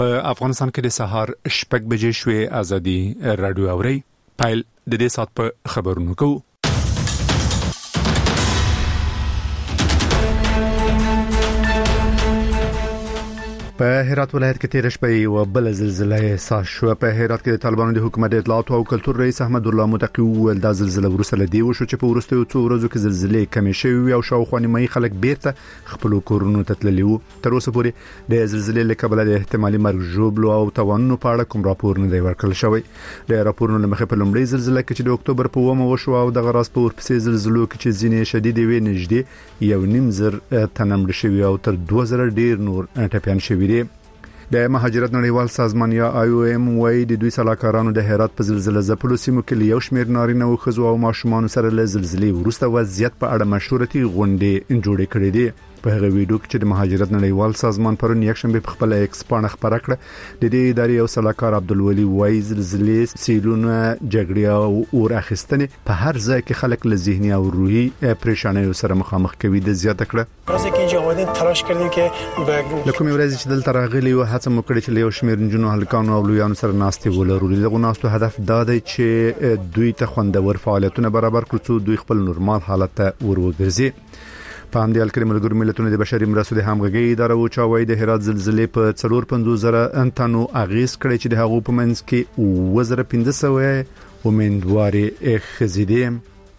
افغانستان کې د سهار 6 بجې شوې ازادي رادیو اوري پایل د دې سات په خبرونو کو په هرات ولایت کې تیر شپه یو بل زلزلہ احساس شو. په هرات کې د طالبانو د حکومت اطلاعات او کلتور رئیس احمد الله متقی ول د زلزلہ ورسره لدی و شو چې په ورستیو څو ورځو کې زلزلې کمې شوې او شاوخوا نیمه خلک بیرته خپل کورونو ته تللي وو. تر اوسه پورې د زلزلې له کبله د احتمالي مرګ ژوبلو او توانونو په اړه کوم راپور نه دی ورکړل شوی. د راپورونو لمخې په لومړي زلزلہ کې چې د اکتوبر په 1 وشو او د غراس په ورپسې زلزلو کې چې ځینې شدید وي نږدې 1.5 تنمړ شوی او تر 2000 ډیر نور ټپيان شوی دي. د مهاجرت نړیوال سازمان یا IOM وايي د دوی سلاکارانو د هرات په زلزلې ځپلو سیمو کې یو شمېر نارینه او ښځو او ماشومان سره له زلزلې وروسته وضعیت په اړه مشورتي غونډې جوړې کړې دي. په هغه ویډیو کې چې د مهاجرت نړیوال سازمان پرون یکشنبه په خپل ایکس باندې خبره کړه د دې ادارې او سلاکار عبدالولي وايي زلزلې سیلونه جګړې او اور اخیستنې په هر ځای کې خلک له ذهني او روحي پریشانیو سره مخامخ کوي د زیاته کړه. راځي کې چې اومدن تلاش کړی کې لکه مې ورځ چې دلته راغلي او هڅه مو کړې چې یو شمېر نجونو هلکانو او لویانو سره ناستې ولرو. دغه ناستو هدف دا دی چې دوی ته خوندور فعالیتونه برابر کړو چې دوی خپل نورمال حالت ته وروګرځي. په همدې حال کې ملګرو ملتونو د بشري مرستو د همغږي اداره او چاوي د هرات زلزلې په 450,000 تنو اغیز کړی چې د هغو په منځ کې 1500 امیدواري خزیدي.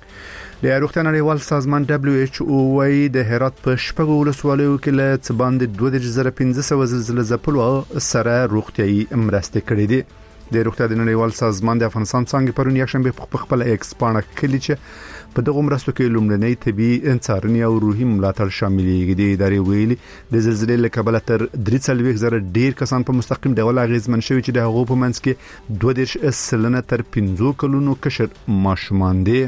د روغتیا نړیوال سازمان WHO وايي د هرات په شپږو ولسوالیو کې له څه باندې 2500 زلزلې ځپلو سره روغتيایي مرستې کړې دي. د روغتیا د نړیوال سازمان د افغانستان څنګه پرون یکشنبه په خپل ایکس باندې کلی چې په دغه مرستو کې لومړنۍ طبي انڅارنې او روحي ملاتړ شاملېږي. د ادارې ویلي د زلزلې له کبله تر 3,000 ډیر کسان په مستقیم ډول اغیزمن شوي چې د هغو په منځ کې 2.5 تر 15 کلونو کشر ماشومان دي.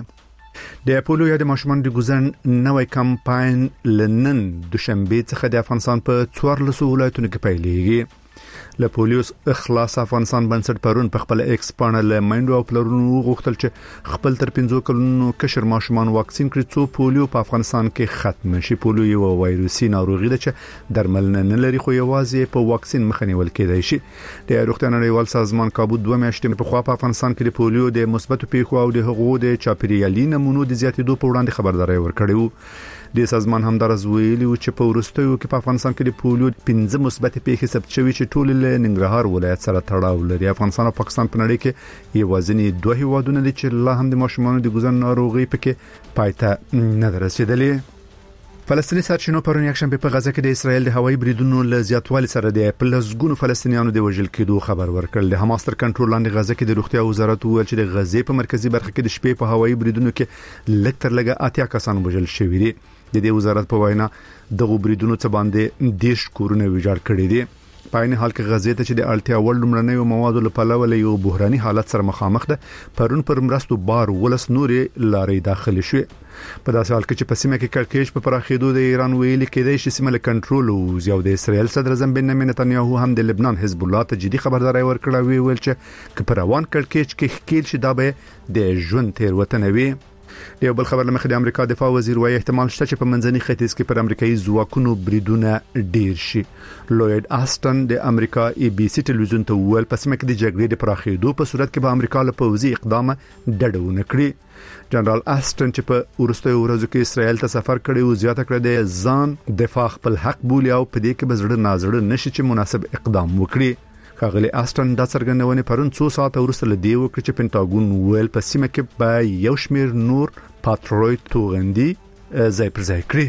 د پولیو یا د ماشومان د ګزن نوې کمپاین لنن دوشنبه څخه د افغانستان په 14 ولایتونو کې پیلېږي. له پولیوس اخلاص افغانستان بنسټ پرون په خپل ایکس باندې له مایندو او پلرونو غوښتل چې خپل تر 15 کلونو کشر ماشومان واکسین کړي څو پولیو په افغانستان کې ختم شي. پولیو یو وایروسي ناروغي ده چې درملنه نه لري خو یوازې په واکسین مخنیول کېدای شي. د روغتیا نړیوال سازمان کابو 2 میاشتې په خوا په افغانستان کې د پولیو د مثبت پیښو او د حقوقو د چاپیریالي نمونو د زیاتېدو په وړاندې خبرداري ورکړې وو. د سازمان همدارز ویلي چې په ورستیو کې په افغانستان کې د پولیو 15 مثبت پیښې ثبت شوي چې ټول له ننګرهار ولایت سره تړاو لري. افغانستان او پاکستان په نړۍ کې یوازینی دوه هیوادونه دي چې لا هم د ماشومانو د ګزن ناروغي پکې پایته نه رسیدلې. فلسطینی سرچینو پرون یکشنبه په غزه کې د اسرایل د هوایي بریدونو له زیاتوالي سره د پلسګونو فلسطینیانو د وژل کېدو خبر ورکړل. د حماس تر کنټرول لاندې غزه کې د روغتیا وزارت وویل چې د غزې په مرکزی برخه کې د شپې په هوایي بریدونو کې لږ تر لږه 80 کسان وژل شوي دي. د دې وزارت په وینا دغه بریدونو څخه باندې 10 کورونه ویجاړ کړي دي. په عین حال کې غزې ته چې د اړتیا وړ لمړنۍ موادو لپاره ولې یو بحراني حالت سره مخامخ ده. پرون پر مرستو بار ولس نورې لارې داخلي شوې. په داسې حال کې چې په سیمه کې کړکېچ په پراخېدو د ایران ویلي کېدای شي سیمه له کنټرول او د اسرائیل صدر اعظم بنیامین نتنیاهو هم د لبنان حزب الله ته جدي خبرداري ورکړه. ویل چې په روان کړکېچ کې ښکیل شي دا به د ژوند تیروتنه وي. د یو بل خبر لمخې د امریکا دفاع وزیر وايي احتمال شته چې په منځني ختیځ کې پر امریکایي ځواکونو بریدونه ډیر شي. لوید آستن د امریکا ABC ټلویزیون ته ویل په سیمه کې د جګړې د پراخېدو په صورت کې به امریکا له پوځي اقدام ډډه ونه کړي. جنرال آستن چې په ورستیو ورځو کې اسرائیل ته سفر کړی او زیاته کړی د ځان دفاع خپل حق بولي او په دې کې به زړه نازړه نشي چې مناسب اقدام وکړي. خاغلی آستن د څرګندونې پرون 2 ساعته وروسته له دی وکړي چې پینټاګون ویل په سیمه کې به یو شمېر نور پاتروي توغندي ځای پر ځای کړي.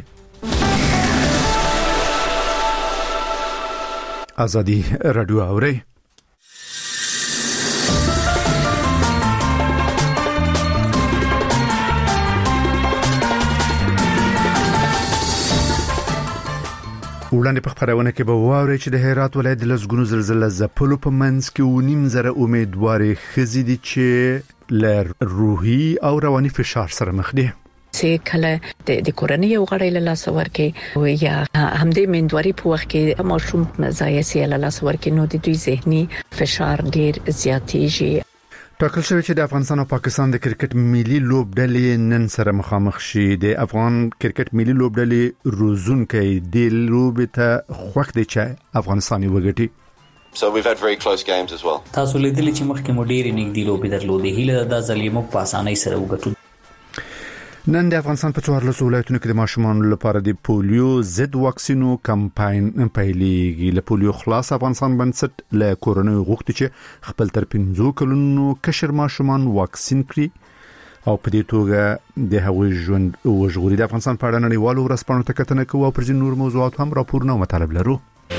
ازادي رادیو اوري وړاندې په خبرونه کې به واوري چې د هرات ولایت د لسګونو زلزلې ځپلو په منځ کې 9.5 امیدواري خزیدي چې ل روحي او رواني فشار سره مخ دي. چې کله د کورنۍ یو غړی له لاس ورکې او یا همدې مندوري په وخت کې ماشوم مزایسي له لاس ورکې نو د دوی ذهني فشار ډیر زیاتېږي. ټاکل شوی چې د افغانستان او پاکستان د کرکټ ملي لوبډلې نن سره مخامخ شي. د افغان کرکټ ملي لوبډلې روزونکي د لوبې ته خوښ دي چې افغانستاني وګټي. So we've had very close games as well. تاسو لیدلی چې مخکې مو ډېرې نږدې لوبې درلودې، هیله د ځلې موږ په اسانۍ سره وګټو. نن د افغانستان په 14 ولایتونو کې د ماشومانو لپاره د پولیو ضد واکسینو کمپاین پیلېږي. له پولیو خلاص افغانستان بنسټ له کورونو غوښتي چې خپل تر 15 کلونو کشر ماشومان واکسین کړي او په دې توګه د هغوی ژوند وژغوري. د افغانستان په اړه نړیوالو ورځپاڼو ته کتنه کوو او پر ځینو نور موضوعات هم راپورونه او مطالب لرو.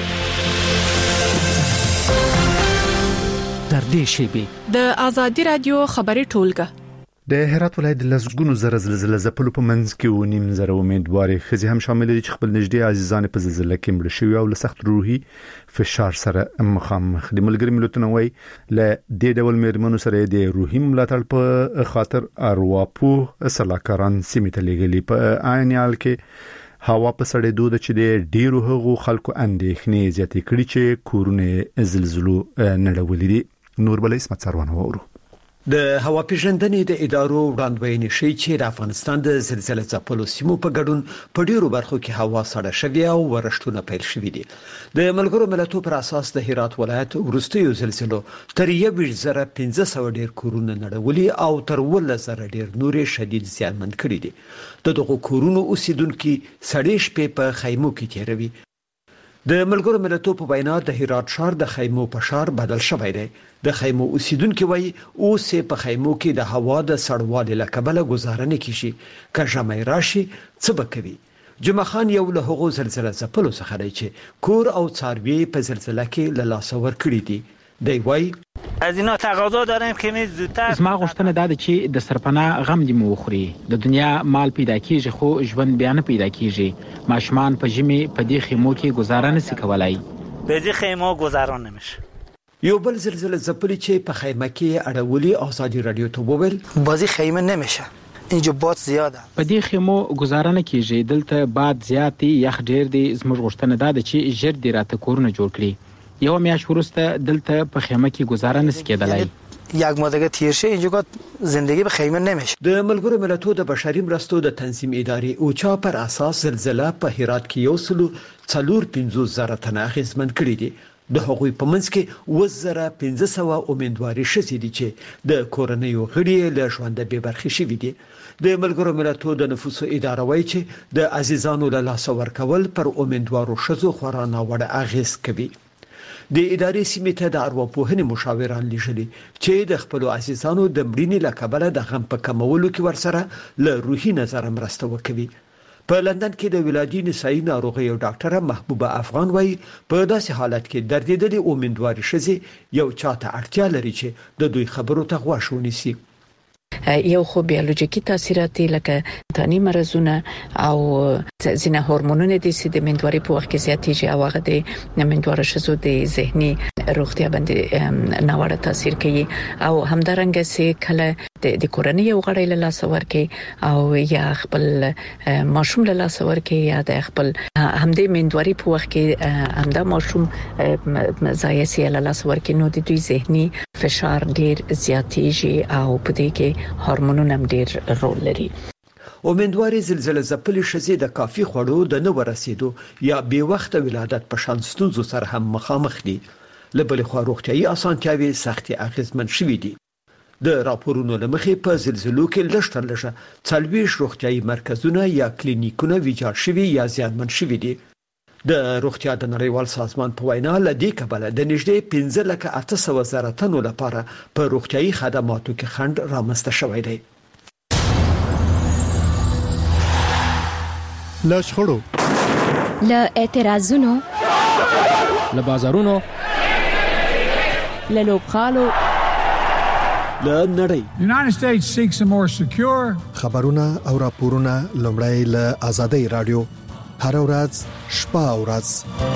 در دې شیبې د آزادي رادیو خبري ټولګه د هرات ولایت د لسګونو زره زلزلې ځپلو په منځ کې و نیم زره امیدوارې ښځې هم شامل دي چې خپل نږدې عزیزان په زلزلې کې مړه شوي او له سخت روحي فشار سره مخامخ دي. ملګري ملتونه وايي له دې ډول میرمنو سره د روحي ملاتړ په خاطر ارواپوه صلاحکاران سیمې ته لېږلي. په عین حال کې هوا په سړېدو د چې د ډیرو هغو خلکو اندېښنې زیاتې کړي چې کورونه زلزلو نړولې دي. نور بل اسمت سروان وورو. د هوا پیژندنې د ادارو وړاندوینې شي چې د افغانستان د زلزلې ځپلو سیمو په ګډون په ډیرو برخو کې هوا سړه شوې او ورښتونه پیل شوې دي. د ملګرو ملتونو پر اساس د هرات ولایت وروستیو زلزلو تر 1500 ډیر کورونه نړولي او تر 1000 ډیر نورې شدید زیانمن کړي دي. دغه کورونو اوسیدونکو سړې شپې په خیمو کې تیروي. د ملګرو ملتونو په وینا د هرات ښار د خیمو په ښار بدل شوی دی. د خیمو اوسیدونکو وایي اوس په خیمو کې د هوا د سړوالي له کبله گزاره نه کیږي. که ژمی راشي څه به کوي؟ جمعه خان یو له هغو زلزلې ځپلو څخه دی چې کور او څاروي په زلزلې کې له لاسه ورکړي دي. دی وایي از اینا تقاضا داریم که می زودتر زما غوښتنه دا ده چې د سرپناه غم دې مو وخوري. د دنیا مال پیدا کیږي خو ژوند بیا نه پیدا کیږي. ماشومان په ژمي په دې خیمو کې گزاره نشي کولای. به دې خیمو گزاران نمیشه. یو بل زلزلې ځپلي چې په خیمه کې اړولي آزادي رادیو ته وویل بازی خیمه نمیشه، اینجا باد زیاده. په دې خیمو گزاره نه کیږي، دلته باد زیات دی، یخ ډیر دی. زموږ غوښتنه دا ده چې ژر دې راته کورونه جوړ کړي. یو میاشت وروسته دلته په خیمه کې گزاره نشي کېدلای. یک ماه دیگه تیر شه اینجا زندگی به خیمه نمیشه. د ملګرو ملتونو د بشري مرستو د تنظیم ادارې اوچا پر اساس زلزلہ په هرات کې 1.45 تنه اغیزمن کړي دي. د هغوی په منځ کې 1500 امیدواري شوي دي چې د کورنیو غړي له ژوند به برخې شوي دي. د ملګرو ملتونو د نفوسو اداره وایي چې د عزیزانو له لاسه ورکول پر امیدوارو ښځو خورا ناوړه اغیز کوي. د ادارې سیمې ته د ارواپوهنې مشاوران لیږلي چې د خپل عزیزانو د مړینې له کبله د غم په کمولو کې ورسره له روحي نظر مرسته وکوي. په لندن کې د ولادي نسایي ناروغیو ډاکټر محبوبه افغان وایي په داسې حالت کې دردېدلې امیدواري ښځې یو چاته اړتیا لري چې د دوی خبرو ته غوږ ونیسي. یو خو بیولوژیکی تاثیرات لکه تانی مرزونه او ځینې هورمونونه دي چې د مندواري په وخت کې زیاتېږي او هغه د مندواره شزو د ذهني روغتیا باندې ناوړه تاثیر کوي. او همدارنګه چې کله د کورنۍ یو غړی له لاسه ورکړي او یا خپل ماشوم له لاسه ورکړي یا د خپل همدې مندواري په وخت کې همدا ماشوم زایسي له لاسه ورکړي نو د دوی ذهني فشار ډیر زیاتېږي او په دې کې هورمونونه هم ډیر رول لري. امیدواري زلزلې ځپلې ښځې د کافي خوړو د نه ورسېدو یا بې وخته ولادت په شان ستونزو سره هم مخامخ دي. له بلې خوا روغتیايي اسانتیاوې سختې اغېزمن شوي دي. د راپورونو له مخې په زلزلو کې لږ تر لږه 40 روغتیايي مرکزونه یا کلینیکونه ویجاړ شوي یا زیانمن شوي دي. د روغتیا د نړیوال سازمان په وینا له دې کبله د نږدې 15,800 تنو لپاره په روغتیايي خدماتو کې خنډ رامنځته شوی دی. له شخړو، له اعتراضونو، له بازارونو، له لوبغالو، له نړۍ United States seeks a more secure خبرونه او راپورونه لومړی له آزادۍ رادیو هر ورځ شپه او ورځ.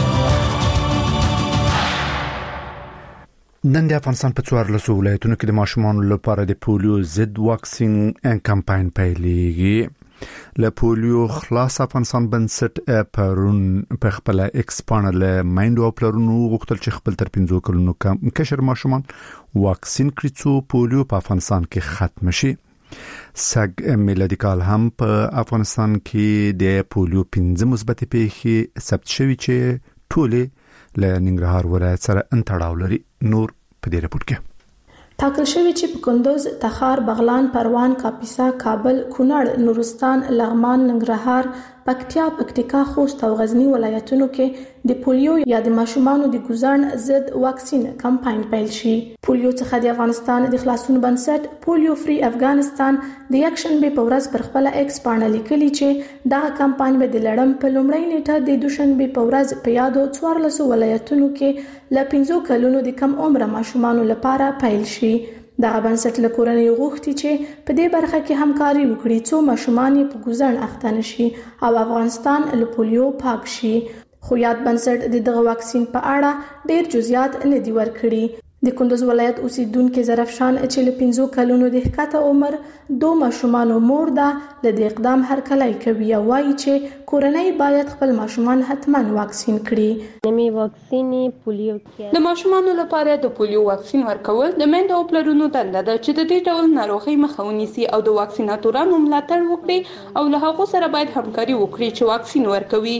نن د افغانستان په 14 ولایتونو کې د ماشومانو لپاره د پولیو ضد واکسین کمپاین پیلېږي. له پولیو خلاص افغانستان بنسټ پرون په خپل ایکس پاڼه له مایندو او پلرونو غوښتل چې خپل تر 15 کلونو کشر ماشومان واکسین کړي څو پولیو په افغانستان کې ختم شي. سګ میلادي کال هم په افغانستان کې د پولیو 15 مثبت پیښې ثبت شوي چې ټوله له ننګرهار ولایت سره انتړاو لري. نور په دې رپورت کې ټاکل شوی چې په کندوز، تخار، بغلان، پروان، کاپیسا، کابل، کونړ، نورستان، لغمان، ننګرهار، پکتیا، پکتیکا، خوست او غزنی ولایتونو کې د پولیو یا د ماشومانو د ګوزن ضد واکسین کمپاین پیل شي. پولیو څخه د افغانستان د خلاصون بنسټ پولیو فری افغانستان د یکشنبه په ورځ پر خپل ایکس باندې لیکلي چې دا کمپاین به د لړم په لومړۍ نیټه د دوشنبه په ورځ په یادو 14 ولایتونو کې ل 15 کلونو د کم عمر ماشومانو لپاره پیل شي. دا بنسټ له کورنۍ غوښتي چې په دې برخه کې همکاري وکړي څو ماشومان په ګوزن اخته نشي او افغانستان له پولیو پاک شي. خو یاد بنسټ د دغه واکسین په اړه ډیر جزئیات نه دی ورکړي. د کندوز ولایت اوسیدونکو ظرفشان چې له 15 کلونو د ښکته عمر 2 ماشومان مور ده له دې اقدام هرکلی کوي او وایي چې کورنۍ باید خپل ماشومان حتما واکسین کړي. نمی واکسین پولیو کې د ماشومانو لپاره د پولیو واکسین ورکول د میندو او پلرونو دنده ده چې د دې ډول ناروغي مخه ونیسي او د واکسیناتورانو ملاتړ وکړي او له هغو سره باید همکاري وکړي چې واکسین ورکوي.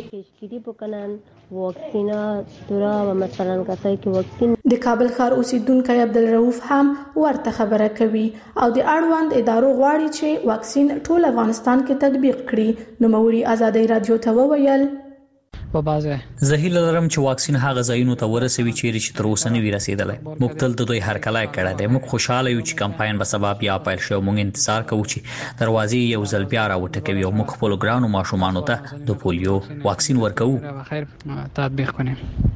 د کابل ښار اوسیدونکو عبدالرؤف هم ورته خبره کوي او د اړوند ادارو غواړي چې واکسین ټول افغانستان کې تطبیق کړي. نوموړي آزادۍ رادیو ته وویل په بازه زهیل لرم چې واکسین هغه ځایونو ته ورسوي چې تر اوسه نه وی رسیدلی. موږ تل د دوی هرکلی کړی دی. موږ خوشاله یو چې کمپاین به سبا بیا پیل شي. موږ انتظار کوو چې دروازې یو ځل بیا راوټکوي او موږ خپل ګرانو ماشومانو ته د پولیو واکسین ورکوو. خیر تطبیق کړي.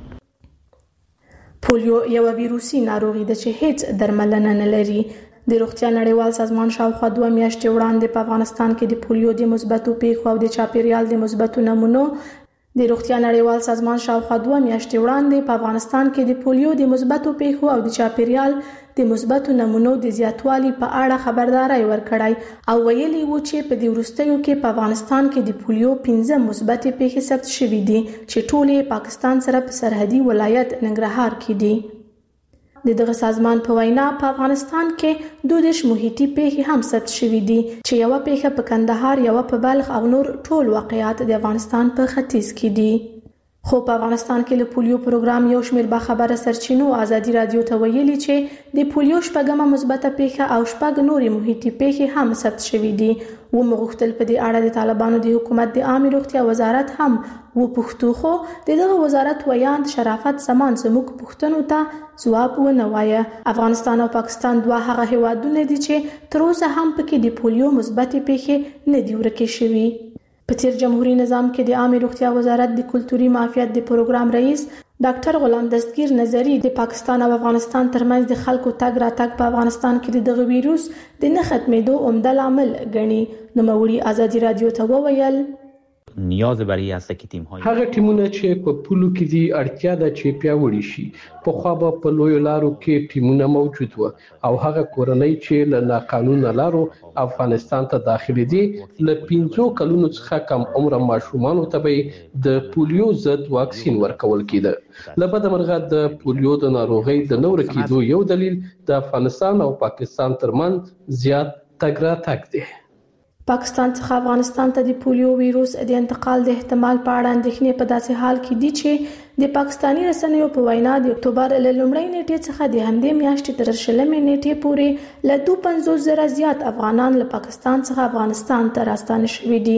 پولیو یو ویروسي ناروغي ده چې هیڅ درملنه نه لري. د روغتیا نړیوال سازمان شاوخوا 2 میاشتې وړاندې په افغانستان کې د پولیو د مثبتو پیښو او د چاپیریال د مثبتو نمونو د روغتیا نړیوال سازمان شاوخوا 2 میاشتې وړاندې په افغانستان کې د پولیو د مثبتو پیښو او د چاپیریال د مثبتو نمونو د زیاتوالي په اړه خبرداري ورکړای او ویلي و چې په دې وروستیو کې په افغانستان کې د پولیو 15 مثبت پیښې ثبت شوې دي چې ټولې پاکستان سره په سرحدي ولایت ننګرهار کې دي. د دغه سازمان په وینا په افغانستان کې 2 محیطي پیښې هم ثبت شوې دي چې یو پیښه په کندهار، یو په بلخ او نور ټول واقعیات د افغانستان په ختیځ کې دي. خو په افغانستان کې له پولیو پروګرام یو شمېر باخبره سرچینو آزادي رادیو ته ویلي چې د پولیو 8مه مثبته پیښه او 8 نورې محیطي پیښې هم ثبت شوې دي. ومغختل په دې اړه د طالبانو د حکومت د عامه روغتیا وزارت هم وپوښتو خو دغه وزارت ویاند شرافت سامان زموږ پوښتنو ته ځواب ونه وایه. افغانستان او پاکستان دوه هغه هیوادونه دي چې تر اوسه هم پکې د پولیو مثبت پیښې نه دي ورکې شوي. په تیر جمهوریت نظام کې د عامه روغتیا وزارت د کلتوري معافیت د پروګرام رئیس ډاکټر غلام دستگیر نظری د پاکستان او افغانستان ترمنځ د خلکو تګ راتګ په افغانستان کې د دغه ویروس د نه ختمېدو عمده لامل ګڼي. نوموړي آزادي رادیو ته وویل نیاز برای است که تیم های هغه ټیمونه چې په پولو کې دي اړتیا ده چې پیاوړي شي. په خو به په لوی لارو کې ټیمونه موجود و او هغه کورنۍ چې له ناقانونه لارو افغانستان ته داخلي دي له 15 کلونو څخه کم عمر ماشومان ته به د پولیو ضد واکسین ورکول کیده. لبد مرغه د پولیو د ناروغي د نور کېدو یو دلیل د افغانستان او پاکستان ترمنځ زیات تګ راتګ دی. پاکستان څخه افغانستان ته د پولیو ویروس د انتقال د احتمال په اړه اندېښنې په داسې حال کې دي چې د پاکستانی رسنیو په وینا د اکتوبر له لومړۍ نیټې څخه د همدې میاشتې تر 20 نیټې پورې له 250,000 زیات افغانان له پاکستان څخه افغانستان ته راستانه شوي دي.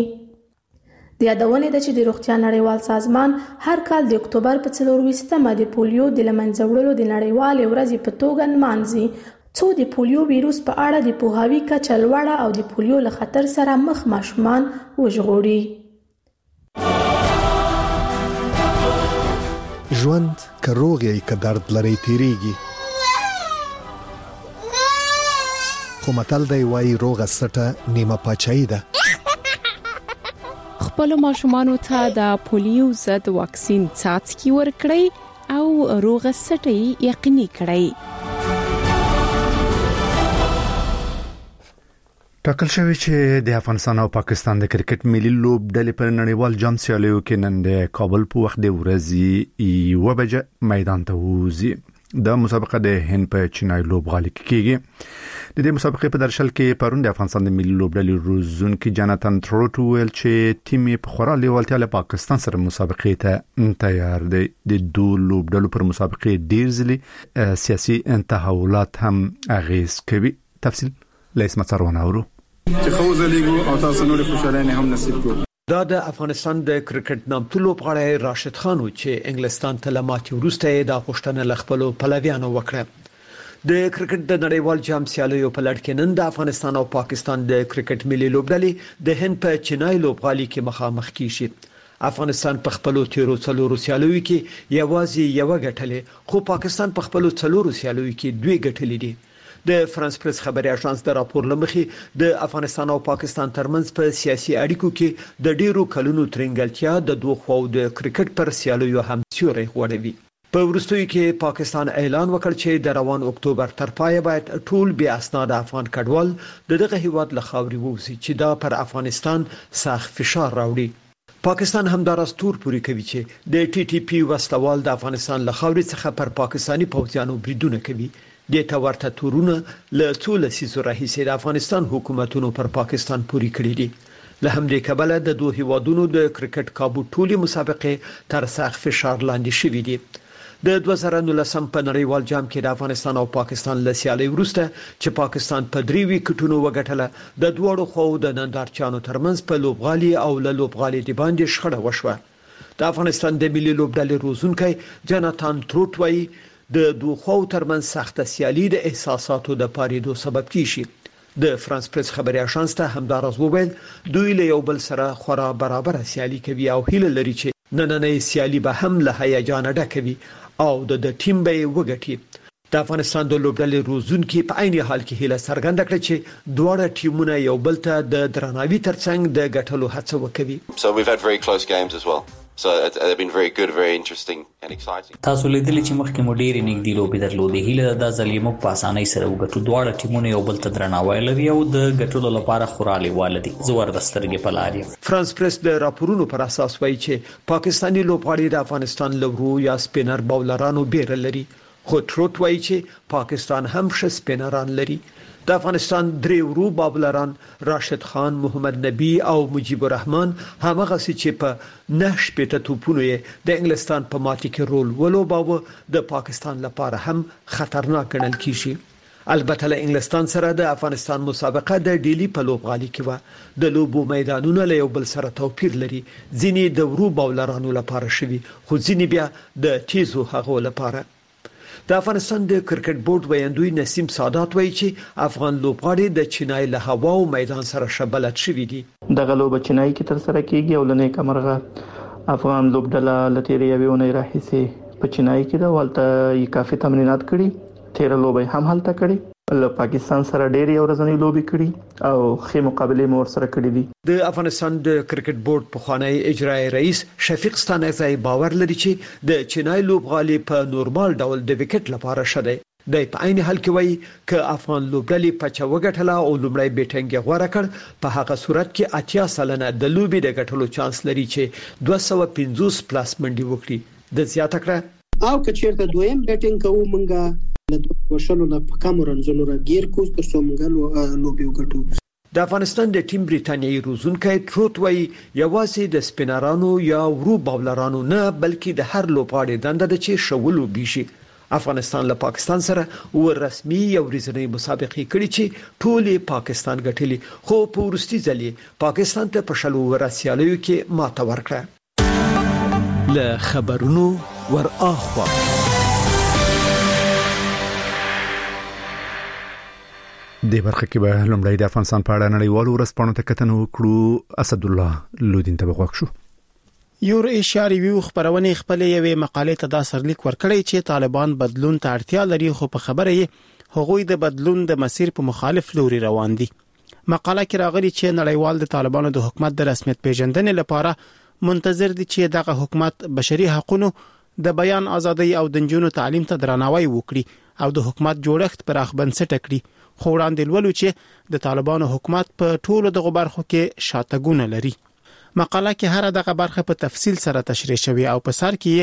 د یادونې ده چې د روغتیا نړیوال سازمان هر کال د اکتوبر په 24مه د پولیو د لمنځه وړلو د نړیوال ورځې په توګه نمانځي څو د پولیو ویروس په اړه د پوهاوي کچه لوړه او د پولیو له خطر سره مخ ماشومان وژغوري. ژوند که روغ یې که درد لري تیریږي خو متل دی وایي روغه سټه نیمه پاچاهي ده. خپل ماشومانو ته د پولیو ضد واکسین څاڅکي ورکړئ او روغه سټه یقیني کړئ. ټاکل شوی چې د افغانستان او پاکستان د کرکټ ملي لوب ډلې پر نړیوال جام سیالیو کې نن د کابل په وخت د ورځې 1 بجې میدان ته وځي. د مسابقه د هند په چینای لوبغالي کېږي. د دې مسابقې په درشل کې پرون د افغانستان د ملي لوبډلې روزونکي جاناتان تروټ ویل چې ټیم په خورا لیوالتیا له پاکستان سره مسابقې ته تیار دی. د دوه لوبډلو پر مسابقې ډیر ځلې سیاسي تحولات هم اغیز کوي. تفصیل لیس مڅرونه اورو چې خو زلیګو او تاسو نور خوشاله هم نصیب کو. دا د افغانستان د کرکټ نامتو لوبغاړی راشد خان چې انګلستان ته لماتې وروسته د غوښتنې لخپلو پلویانو وکړه. د کرکټ د نړیوال جام سیالیو په لړ کې نن د افغانستان او پاکستان د کرکټ ملي لوبډلې د هند په چینای لوبغالي کې مخامخ کیږي. افغانستان په خپلو تیرو څلورو سیالیو کې یوازې یو ګټلې، خو پاکستان په خپلو څلورو سیالیو کې دوه ګټلې دي. د فرانس پریس خبري اژانس د راپور لمخې د افغانستان او پاکستان ترمنځ په سیاسي اړیکو کې د ډیرو کلونو ترنګلتیا د دوه خواو د کرکټ پر سیالیو هم سیوري غوړوي. په وروستیو کې پاکستان اعلان وکړ چې د روان اکتوبر تر پایه باید ټول بیا اسناد افغان کډوال دغه هیواد له خاورې ووځي چې دا پر افغانستان سخت فشار راوړي. پاکستان همدارس تور پوری کوي چې د ټي ټي پی وسلوال د افغانستان له خاورې څخه پر پاکستاني پوځیانو بریدونه کوي. د تورته تورونه له ټول سیسو راهیسې د افغانستان حکومتونو پر پاکستان پوری کړی دي. له همدې کبله د دوه هیوادونو د کرکټ کابو ټولي مسابقې تر سخت فشار لاندې شوې دي. د 2019 په نړیوال جام کې د افغانستان او پاکستان له سیالۍ وروسته چې پاکستان په 3 وکټونو وګټله، د دوړو خو د نندارچانو ترمنځ په لوبغالي او له لوبغالي دی باندې شخړه وشوه. د افغانستان د ملي لوبډلې روزونکي جاناتان تروټ وایي د دوه خو ترمنځ سخته سیالي د احساساتو د پاریدو سبب کیږي. د فرانس پریس خبري اژانس ته همدارس وویل دوی له یو بل سره خورا برابر سیالي کوي او هیله لري چې نننۍ سیالي به هم له هیجان ډکوي او د ټیم به وګټي. د افغانستان د لوبډلې روزونکي په عین حال کې هیله څرګنده کړه چې دواړه ټیمونه یو بل ته د درناوي ترڅنګ د ګټلو هڅه وکوي. So we've had very close games as well. So they've been very good, very interesting and exciting. تاسو لیدلی چې مخکې مو ډېرې نږدې لوبې درلودې. هیله دا ځل موږ په اسانۍ سره وګټو. دواړه ټیمونه یو بل ته درناوی لري او د ګټلو لپاره خورا لیواله دي. زور د سترګې په لار یم. فرانس پریس د راپورونو پر اساس وایي چې پاکستاني لوبغاړي د افغانستان لورو یا سپینر باولرانو بیره لري، خو تروټ وایي چې پاکستان هم ښه سپینران لري. د افغانستان درې ورو باولران راشد خان، محمد نبی او مجيب الرحمن همغه چې په 9 شپېته توپونو یې د انګلستان په ماتي کې رول ولوباوه د پاکستان لپاره هم خطرناک ګڼل کیږي. البته له انګلستان سره د افغانستان مسابقه د ډیلی په لوبغالي کې و. د لوبو میدانونه له یو بل سره توپیر لري. ځینې د ورو باولرانو لپاره شوي، خو ځینې بیا د تیزو هغو لپاره. د افغانستان د کرکټ بورډ ویاندوی نسیم سادات وایي چې افغان لوبغاړي د چینای له هوا او میدان سره شبلت شوي دي. دغه لوبه چینای کې تر سره کیږي او لنې کمرغه افغان لوبډله لتیری یوونه راهیسي په چینای کې د والته یې کافي تمرینات کړي. تیر لوبه هم هلته کړي. له پاکستان سره ډېری ورځنی لوبي کړي او خې مقابله مور سره کړي دي. د افغانستان د کرکټ بورډ پخوانی اجرایی رئیس شفیق ستانکزی باور لري چې د چینای لوبغالي په نورمال ډول د وکټ لپاره شته. د په عین حال کې وایي ک افغان لوبډلې په چوغټله او لومړی بیټنګ غوړه کړ، په هغه صورت کې 80% د لوبي د ګټلو چانس لري چې 250 پلاس منډي وکړي. د زیاته کړه او کچیرته دویم بیټنګ کوو مونږه له دوه وشلو نه په کم رنځونو راګیر کوز تر څو موږ لوبي وګټو. د افغانستان د ټیم بریټانیایی روزونکي تروټ وایي یوازې د سپینرانو یا ورو باولرانو نه بلکې د هر لوبغاړي دنده ده چې شولو بيشي. افغانستان له پاکستان سره ورسمي یو ورځنی مسابقه کړي چې ټولې پاکستان ګټلي، خو په ورستي ځلې پاکستان ته په شلو ورسیالیو کې ماته ورکړه. له خبرونو ور اخوا د برخه کې به لومړی د افغانستان په اړه نړیوالو ورځپاڼو ته کتنه وکړو. اسد الله لودین ته وغوښ شو. یور ایشیا ریویو خبرونه خپل یوې مقالې ته دا سرلیک ورکړی چې طالبان بدلون ته اړتیا لري، خو په خبره یې هغوی د بدلون د مسیر په مخالف لوري روان دي. مقاله کې راغلي چې نړیوال د طالبانو د حکومت د رسمیت پیژندنې لپاره منتظر دي چې دغه حکومت بشري حقوقو، د بیان ازادي او د جنونو تعلیم ته درناوی وکړي او د حکومت جوړښت پراخ بنسټ کړي. خو وړاندې ولولو چې د طالبانو حکومت په ټولو دغه برخو کې شاتګونه لري. مقاله کې هر دغه برخه په تفصیل سره تشریح شوی او په سر کې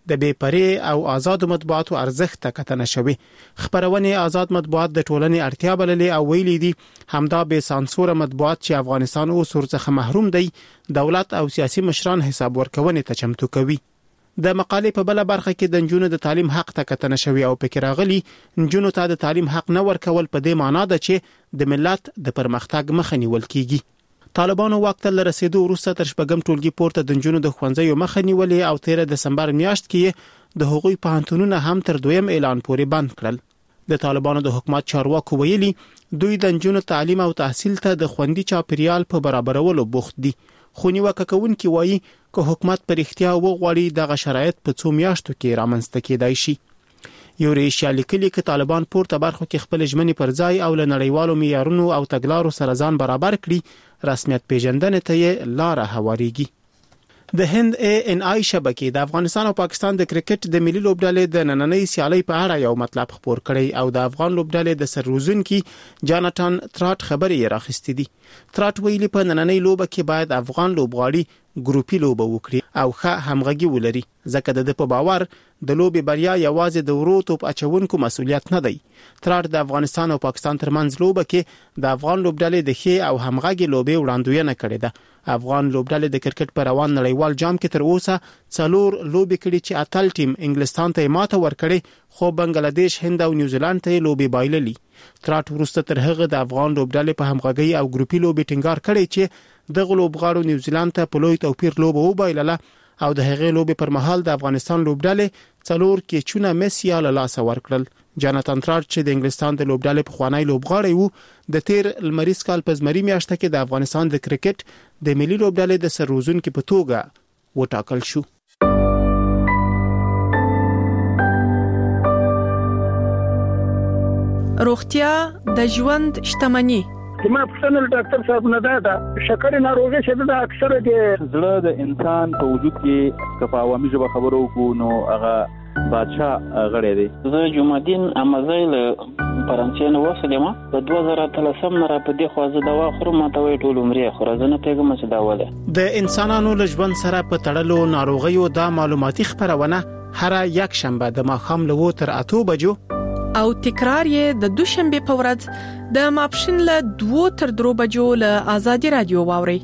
د بې پرې او آزاد مطبوعاتو ارزښت ته کتنه شوې. خبرونه آزاد مطبوعات د ټولنې اړتیا بللې او ویلي دي همدا به سانسور مطبوعات چې افغانستان اوس ورڅخه محروم دی دولت او سیاسي مشران حساب ورکونې ته چمتو کوي. د مقالې په بل برخه کې د نجونو د تعلیم حق ته کتنه شوې او پکې راغلي نجونو ته د تعلیم حق نه ورکول په دې معنی ده چې د ملت د پرمختګ مخه نیول کیږي. طالبانو وخت له رسیدو وروسته تر شپږم ټولګي پورته د نجونو د ښوونځیو مخه نیولې او 13 دسمبر میاشت کې د هغوی پوهنتونونه هم تر دویم اعلان پورې بند کړل. د طالبانو د حکومت چارواکو ویلي دوی د نجونو تعلیم او تحصیل ته د خوندي چاپیریال په برابرولو بوخت دي. خو نیوکه کوونکي وایي که حکومت پر اختیار وغواړي دغه شرایط په څو میاشتو کې رامنځته کېدای شي. یو ریشیا لیکلي چې طالبان پورته برخو کې خپل ژمنې پر ځای او له نړیوالو معیارونو او تګلارو سره ځان برابر کړي رسمیت پیژندنې ته یې لاره هواریږي. د هند ANI شبکې د افغانستان او پاکستان د کرکټ د ملي لوبډلې د نننۍ سیالۍ په اړه یو مطلب خبر کړی او د افغان لوبډلې د سرروزونکي جاناتان تراټ خبرې راخستې دي. تراټ ویلي په نننۍ لوبه کې باید افغان لوبغاړي ګروپي لوبه وکړي او ښه همغږي ولري ځکه د په باور د لوبې بریا یوازې د ورو توپ اچونکو مسؤلیت نه دی. تراټ د افغانستان او پاکستان ترمنځ لوبه کې د افغان لوبډلې د ښه او همغږي لوبې وړاندوینه کړې ده. افغان لوبډلې د کرکټ په روان نړیوال جام کې تر اوسه 4 لوبې کړې چې اتل ټیم انګلستان ته ماته ورکړې خو بنگلاديش هند او نیوزیلند ته لوبې بایللې. تراټ ورسته تر هغه د افغان لوبډلې په همغږي او ګروپي لوبې ټینګار کړي چې د لوبغاړو نیوزیلند ته په لوی توپیر لوبه وبایلله او د هغې لوبې پر مهال د افغانستان لوبډلې 4 کېچونه مسی له لاس ورکړل. جاناتان تراټ چې د انګلستان د لوبډلې په خوانی لوبغاړی وو د تیر لمریز کال په زمري میاشت کې د افغانستان د کرکټ د ملي لوبډلې د سرروزونکو په توګه وټاکل شو. روغتیا د ژوند شتمنی. زما پرسنل ډاکټر صاحب نه دا شکر ناروغي شه د اکثره د زړه د انسان په وجود کې کفاوامي ژبه خبرو کو نو هغه بادشاہ غړی دی. زه جمعدین امازیل فرانسې نو وسلم په 2013 نه را په دې خوازه دوا خورم ته وی ټول عمرې خورزنه پیغام څه دا وله. د انسانانو له ژوند سره په تړلو ناروغیو د معلوماتي خبرونه هر یک شنبه د ماښام له 8 بجو او تکرار یې د دوشنبه په ورځ د ماپښین له 2 تر 3 بجو له آزادي رادیو واوري.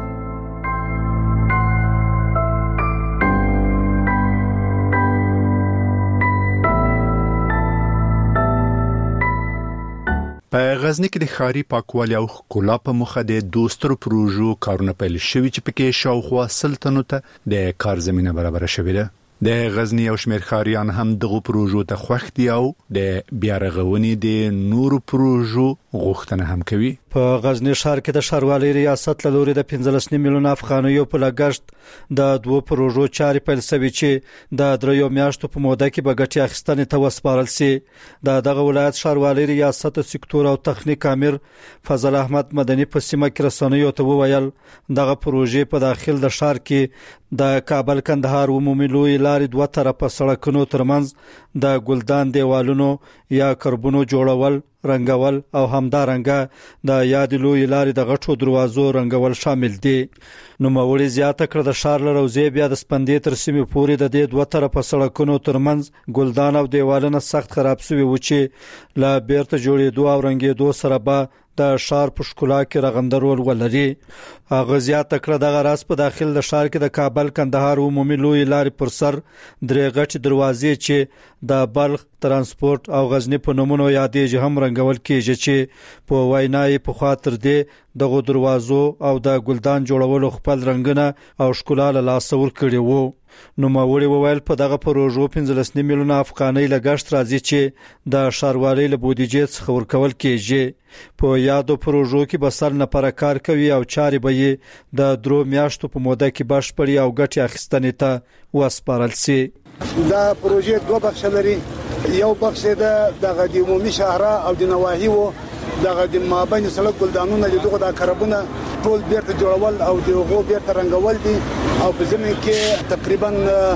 په غزنی کې د ښاري پاکوالي او ښکلا په مخه د دوسترو پروژو کارونه پیل شوي چې پکې شاوخوا سلطنت د کار زمينه برابر شوې ده. د غزنی او شمیر خاریان هم دغه پروژو ته خوښ دي او د بیا رغونې د نورو پروژو غوښتنه هم کوي. په غزنی ښار کې د ښاروالۍ ریاست له لوري د 15 میلیون افغانیو په لګښت د دوه پروژو چارې پیل شوې چې د 3 میاشتو په موده کې به ګټه اخیستنې ته وسپارل شي. دغه ولایت ښاروالۍ ریاست سکتور او تخنیک امیر فضل احمد مدني په سیمه کې رسنیو ته وویل دغه پروژې په داخل د ښار کې د کابل کندهار عمومي لوی لارې دوه طرفه سړکونو ترمنځ د ګلدان دیوالونو یا کربونو جوړول رنګول او همدارنګه د یاد لوی لارې د غټو دروازو رنګول شامل دي. نو موري زیاته کړ د ښار لروزې بیا د سپندې تر سیمې پورې د دې دوه طرفه سړکونو ترمنځ ګلدان او دیوالونه سخت خراب شوي و چې لا بیرته جوړېدو او رنګېدو سره به د ښار په ښکلا کې رغندرول ولري. هغه زیاته کړ دغه راس په داخل د ښار کې د کابل کندهار عمومي لوی لارې پر سر درې غټ دروازې چې د بلخ ترانسپورت او غزنی په نومونو یادېږي هم رنګول کېږي چې په وینای په خاطر دې دغه دروازو او د ګلدان جوړولو خپل رنگونه او ښکلا له لاس ورکړي وو. نو موري وویل په دغه پروژو 15 میلیون افغانۍ لګښت راځي چې د ښاروالۍ له بودیجې څخه ورکول کېږي. په یادو پروژو کې به سر نه پر کار کوي او چارې به یې د 3 میاشتو په موده کې بشپړي او ګټه اخیستنې ته وسپارل شي. دا پروژې دوه بخش لري. یو بخش د عمومي شهر او د نواحي وو د مابین سړک ګلدانونه دغه د کربونه ټول بیرته جوړول او دغه بیرته رنګول دي او په زمين کې تقریبا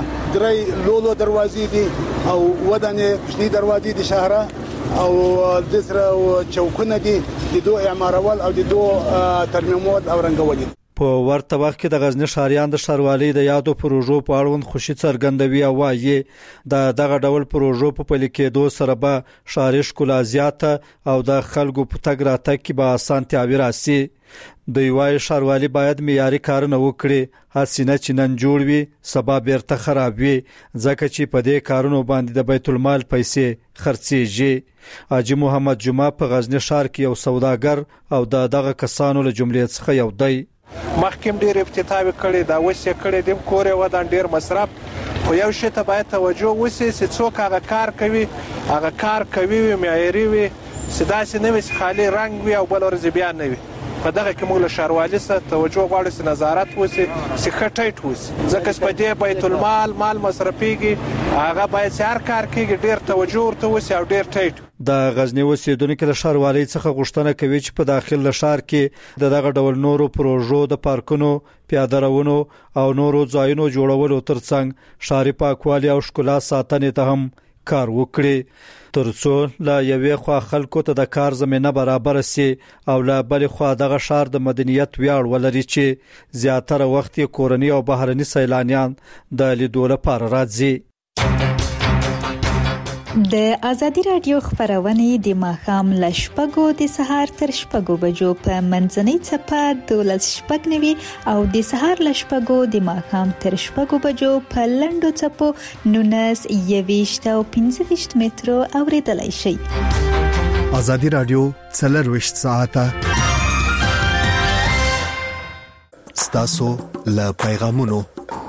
3 لولو دروازې دي او ودانې کوچني دروازې دي شهر او د سره چوکونه دي د دوه اعمارول او د دوه ترمیمات او رنګول دي. په ورته وخت کې د غزنی ښاریان د ښاروالۍ د یادو پروژو په اړوند خوشي څرګندوي او وايي دغه ډول پروژو په پلي کېدو سره به ښاري ښکلا زیاته او د خلکو په تګ راتګ کې به اسانتیا راسي. دوی وايي ښاروالي باید معیاري کارونه وکړي، هڅه نه چې نن جوړ وي سبا بیرته خراب وي، ځکه چې په دې کارونو باندې د بیت المال پیسې خرڅيږي. حاجی محمد جمعه په غزنی ښار کې یو سوداګر او دغه کسانو له جملې څخه یو دی. مخکې ډېر افتتاحي کړي دا وسه کړي د کور یو ودان ډېر مصرف، خو یو شی ته باید توجه وشي چې څوک هغه کار کوي، هغه کار کوي معیاري وي، سداسي نه وي خالي رنگ وي او بل ورځ بیا نه وي. په دغه کې موږ له ښاروالۍ سره توجه غواړو چې نظارت وشي، چې ښه ټیټ وشي، ځکه چې په دې بیت المال مال مصرفيږي، هغه باید هر کار کوي ډېر توجه ورته وشي او ډېر ټیټ. د غزنی اوسیدونکو له ښاروالۍ څخه غوښتنه کوي چې په داخل ښار کې دغه ډول نورو پروژو د پارکونو، پیاده روونو او نورو ځایونو جوړولو ترڅنګ ښاري پاکوالي او ښکلا ساتنې ته هم کار وکړي، ترڅو لا یوې خوا خلکو ته د کار زمينه برابر سي او لا بل خوا دغه ښار د مدنیت ویاړ ولري چې زیاتره وخت یې کورني او بهرني سیلانیان د لیدو لپاره راځي. د ازادي رادیو خبرونه د ماښام ل شپږو د سهار تر شپږو بجو په منځنۍ چپه 12:09 او د سهار ل شپږو د ماښام تر شپږو بجو په لنډو چپو 19 او 15 مترو اوریدلای شئ. ازادي رادیو 24 ساعته ستاسو له پیغامونو.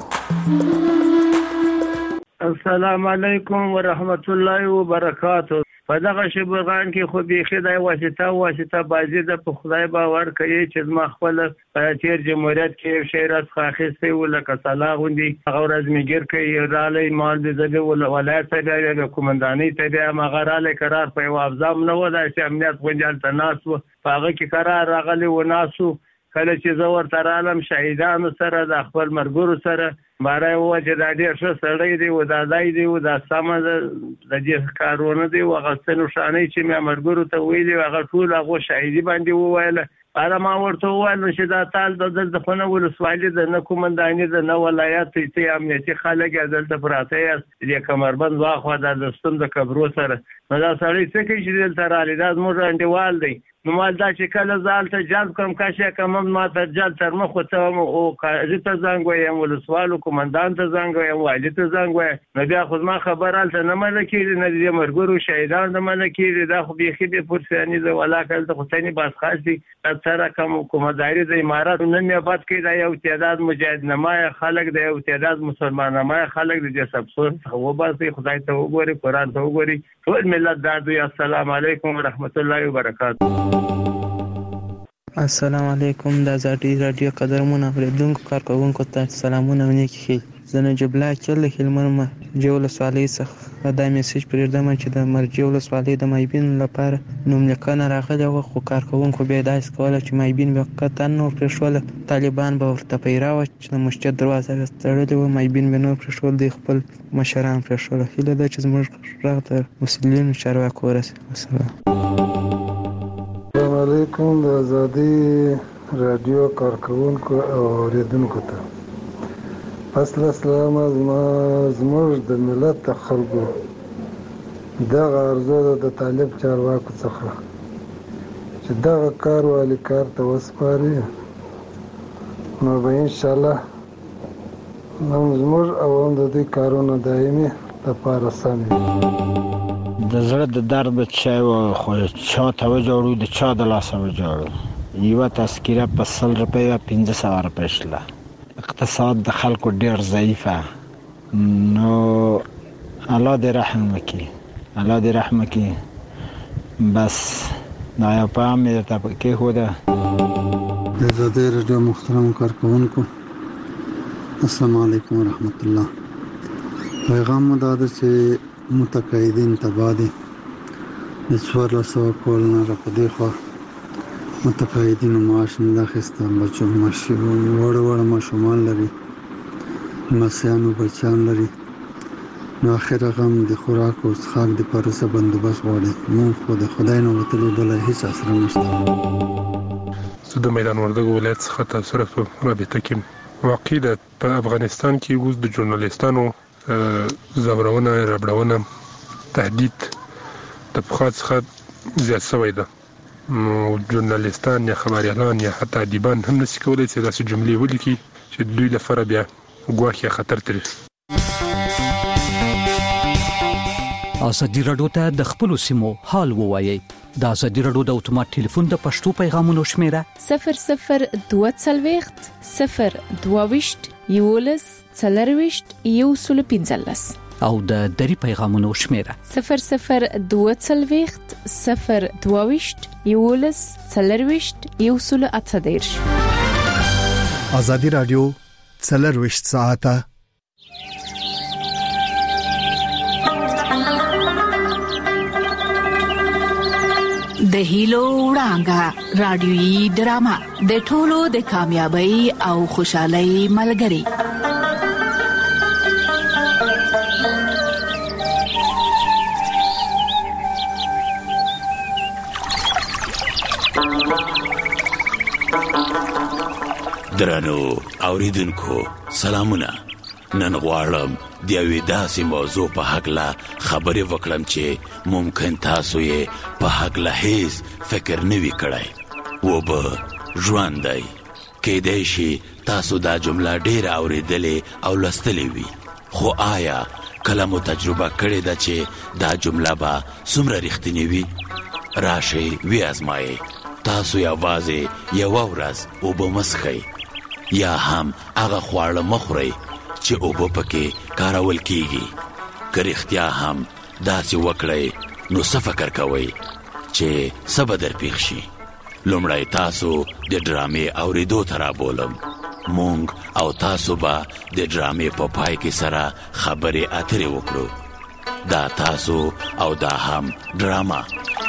السلام علیکم ورحمت الله وبرکاتہ. په دغه شبغان کې خو بيخي د واسطه بازي د په خدای باور کوي چې ما خپل تیر جمهوریت کې شهرت خاصه ولکه صلاح غوندي غورز میګر کوي رالي مال د ولایت د کومنداني ته مغراله قرار په افزام نه ودا چې امنیت غونډل تناسو هغه کې قرار راغلي و ناسو کله چې زور تر عالم شهیدانو سره د خپل مرګورو سره بارای وجه د دې ښه سړی دی و د دای دی و د سم د دې کارونه دی و غسنو شانې چې مې مرګورو ته ویلي هغه ټول هغه شهیدی باندې وویل. اړه ما ورته وویل چې دا تال د خونه ولسوالۍ د نه کومنداني د نه ولایت ته امنیتي خلک دلته پراته دي کمربند واخو د دستون د کبرو سره نو دا سړی څه کوي چې دلته رالی دا زموږ انډیوال دی. نو مال دا چې کله زالته جلب کوم کاشه کوم ما ته جلب تر مخ ته او قاضي ته زنګ وایم ولسوالو کومندان ته زنګ وایم والي ته زنګ وایم نو بیا خو ما خبراله نه ملکی نه دې مرګورو شهیدان د ملکی دا خو بيخي به پرسانی د ولاکل ته خصنی باس خاصي سره کومداري د امارات نن یې بات کې دا یو تعداد مجاهد نمای خلک د یو تعداد مسلمان نمای خلک د سبسو و باسي خدای ته وګوري قران ته وګوري ټول ملت دا دوی. السلام علیکم ورحمت الله وبرکاتہ. السلام علیکم د ازادي رادیو قدرمن اوریدونکو کارکونکو ته سلامونه ونیکي. زنه جبلا کله خلمنه جوله سوالي څخه دا میسج پرېږدم چې د مرجو ولسوالۍ د مایبین لپاره نوم لیکنه راغلی و خو کارکونکو به داس کوله چې مایبین وقتا نو پرشول طالبان به ورته پیراو چې مسجد دروازه تړلې و مایبین به نو پرشول د خپل مشران پرشول هله د چې زموږ راغته مسلمانانو چارواکو ورسه. السلام علیکم د ازادي رادیو کارکونکو او اوریدونکو ته پس السلام زموږ د ملت خلکو دغه ارزو د طالب چارواکو څخه چې دغه کار والی کار ته وسپاري نو به ان شاء الله زموږ او د دې کارونو دایمي لپاره سم د زړه د درد چا خو چا ته وجوړو د چا د لاس وجوړو یو تذکره په 100 روپیا 1500 روپیا شله. اقتصاد د خلکو ډیر ضعیفه نو الله دې رحم وکړي الله دې رحم وکړي بس دا یو پام دې ته کې هو ده. د ازادي رادیو محترم کارکونکو السلام علیکم ورحمت الله. پیغام مو دا ده چې متقاعدین تبادی د 1400 کول نه راپدې خو متقاعدین معاش نه اخیسته بچو ماشي وړ ماشومان لري مسیانو بچان لري نو اخر غم د خوراک او څښاک د پرسه بندوبست غواړي. مونږ خو د خدای نه وتلې بل هیڅ اثر نشته. زه د میدان وردګو ولایت څخه تاسو سره په رابطه کې واقع ده. په افغانستان کې اوس د ژورنالیستانو زورونه، ربړونه، تهدید د پخوا څخه زیات شوی ده. ژورنالیستان یا خبریالان یا حتی ادیبان هم نشي کولی چې داسې جملې ولیکي چې دوی لپاره بیا ګواښ یا خطر تري. ازادي راډیو ته د خپل سیمو حال ووایي. د ازادي راډیو د اتومات ټلیفون د پښتو پیغامونو شمیره 0022 022 11 40 115 او د دری پیغامونو شمیره 0022 022 11 40 118. ازادي راډیو 24 ساعته د هیلو وړانګه رادیوي ډرامه د ټولو د کامیابی او خوشحالۍ ملګری. درنو اوریدونکو سلامونه. نن غواړم د یوې داسې موضوع په هکله خبرې وکړم چې ممکن تاسو یې په هکله هیڅ فکر نه وي کړی و به ژوند دی. کیدای شي تاسو دا جمله ډېره اورېدلې او لوستلې وي، خو آیا کله مو تجربه کړې ده چې دا جمله به څومره رښتینې وي؟ راشئ وی ازمایئ. تاسو یوازې یوه ورځ اوبه مسخئ یا هم هغه خواړه مخورئ چې اوبه پکې کارول کیږي. که رښتیا هم داسې وکړئ نو څه فکر کوئ چې څه به در پیښ شي؟ لومړی تاسو د ډرامې اورېدو ته رابولم. مونږ او تاسو به د ډرامې په پای کې سره خبرې اترې وکړو. دا تاسو او دا هم ډرامه.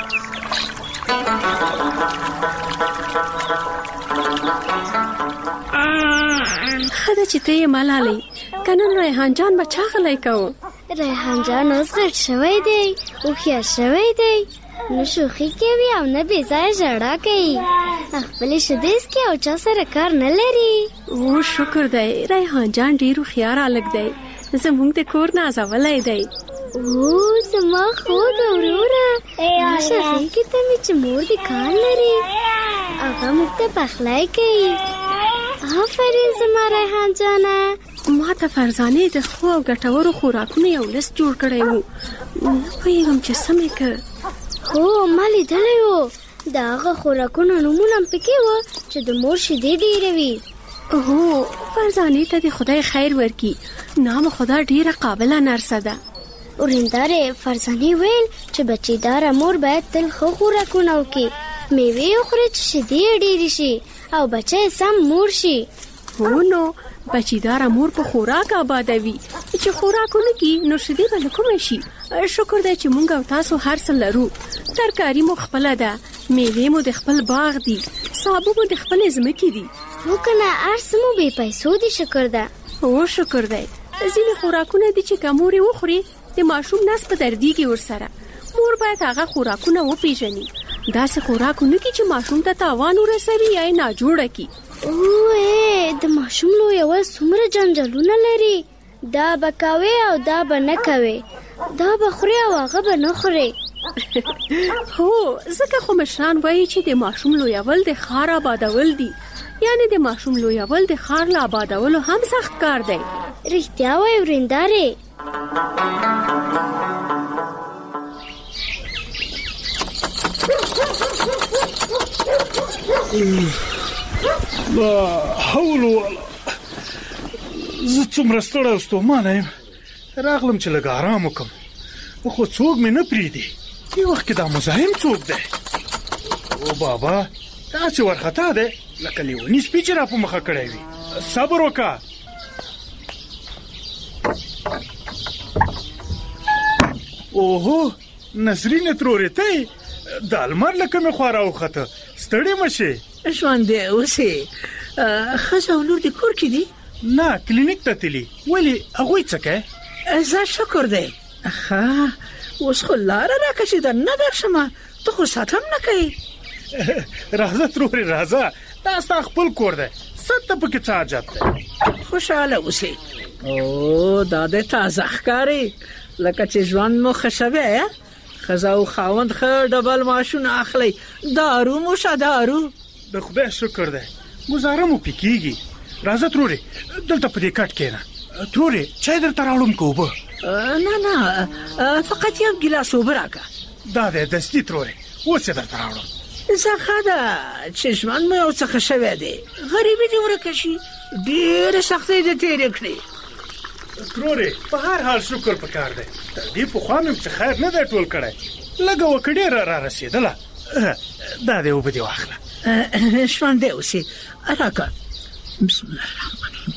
خدا چې ته یې ملالۍ کنن ریحان جان به چا غلی کوو؟ ریحان جان اوس غټ شوی دی، هوښیار شوی دی، نه شوخي کوي او نه بې ځایه ژړا کوي، خپلې شیدې څښي او چا سره کار نه لري. او شکر دی، ریحان جان ډېر هوښیار هلک دی، زموږ د کور نازولی دی. او زما خوږ وروره، راشه غېږې ته مې چې مور دې کار لري، هغه موږ ته پخلی کوي. آفرین زما ریحان جانه. ما ته فرزانې د ښو او ګټورو خوراکونو یو لست جوړ کړی و، نه پوهېږم چې څه مې کړ. هو ما لیدلی و، د هغه خوراکونو نومونه هم پکې و چې د مور شیدې ډېروي. هو فرزانې ته دې خدای خیر ورکړي، نام خدا ډېره قابله نرسه ده. ورېندارې فرزانې ویل چې بچیداره مور باید تل ښه خوراکونه وکړي، میوې وخوري چې شیدې یې ډېرې شي او بچی سم مور شي. هو نو بچیداره مور په خوراک آبادوي، چې خوراک ونه کړي نو شیدې به له کومې شي؟ شکر دی چې موږ او تاسو هر څه لرو. ترکاري مو خپله ده، میوې مو د خپل باغ دي، سابه مو د خپلې ځمکې دي. هو که نه هر څه مو بې پیسو دي. شکر ده. هو شکر دی. ځینې خوراکونه دي چې که مور یې وخوري د ماشوم نس په دردېږي ورسره. مور باید هغه خوراکونه وپېژني، داسې خوراکونه کې چې ماشوم ته تاوان ورسوي یا یې ناجوړه کړي. اوه د ماشوم لویول څومره جنجالونه لري، دا به کوې او دا به نه کوې، دا به خورې او هغه به نه خورې. هو ځکه خو مشران وایي چې د ماشوم لویول د ښار آبادول دي، یعنی د ماشوم لویول د ښار له آبادولو هم سخت کار دی. رښتیا وایي ورېندارې. لا حول ولا زه څومره ستړی او ستومانه یم، راغلم چې لږ ارام وکړم، خو څوک مې نه پرېږدي. دې وخت کې دا مزاحم څوک دی؟ او بابا داسې وارخطا دی لکه لیوني سپي چې را په مخه کړی وي. صبر وکړه. اوهو نسرینې ترورې ته د لمر له کومې خوا راوخته، ستړې مه شې. ژوندی اوسې. ښځه او لور دې کور کې دي؟ نه کلینیک ته تللي. ولې هغوی څه کوي؟ زه شکر دی. ښه اوس خو لاره راکشي در نه درشمه، ته خو ساتم نه کوي. راځه ترورې راځه، دا ستا خپل کور دی، ست ته پکې څه حاجت دی. خوشحاله اوسئ. او دا د تازه ښکاري لکه چې ژوند مو ښه شوی. ښځه او خاوند ښه ډبل معاشونه اخلي. دارو مو شه دارو. د خدای شکر دی، ګزاره مو پې کېږي. راځه ترورې دلته په دې کټ کښېنه. ترورې چای درته راوړم که اوبه؟ نه فقط یو ګیلاس اوبه راکړه. دا دی دستي ترورې، اوس یې درته راوړم. زه ښه ده چې ژوند مو یو څه ښه شوی دی، غریبي دې ورکه شي. ډېرې سختۍ دې تېرې کړې. ترورې په هر حال شکر پکار دی، تر دې پخوا مې څه خیر نه دی ټول کړی، لږه وکړه ډېره را رسېدله. دا دی اوبه دې واخله. ژوندی اوسې راکړه. بسم الله الرحمن الرحیم.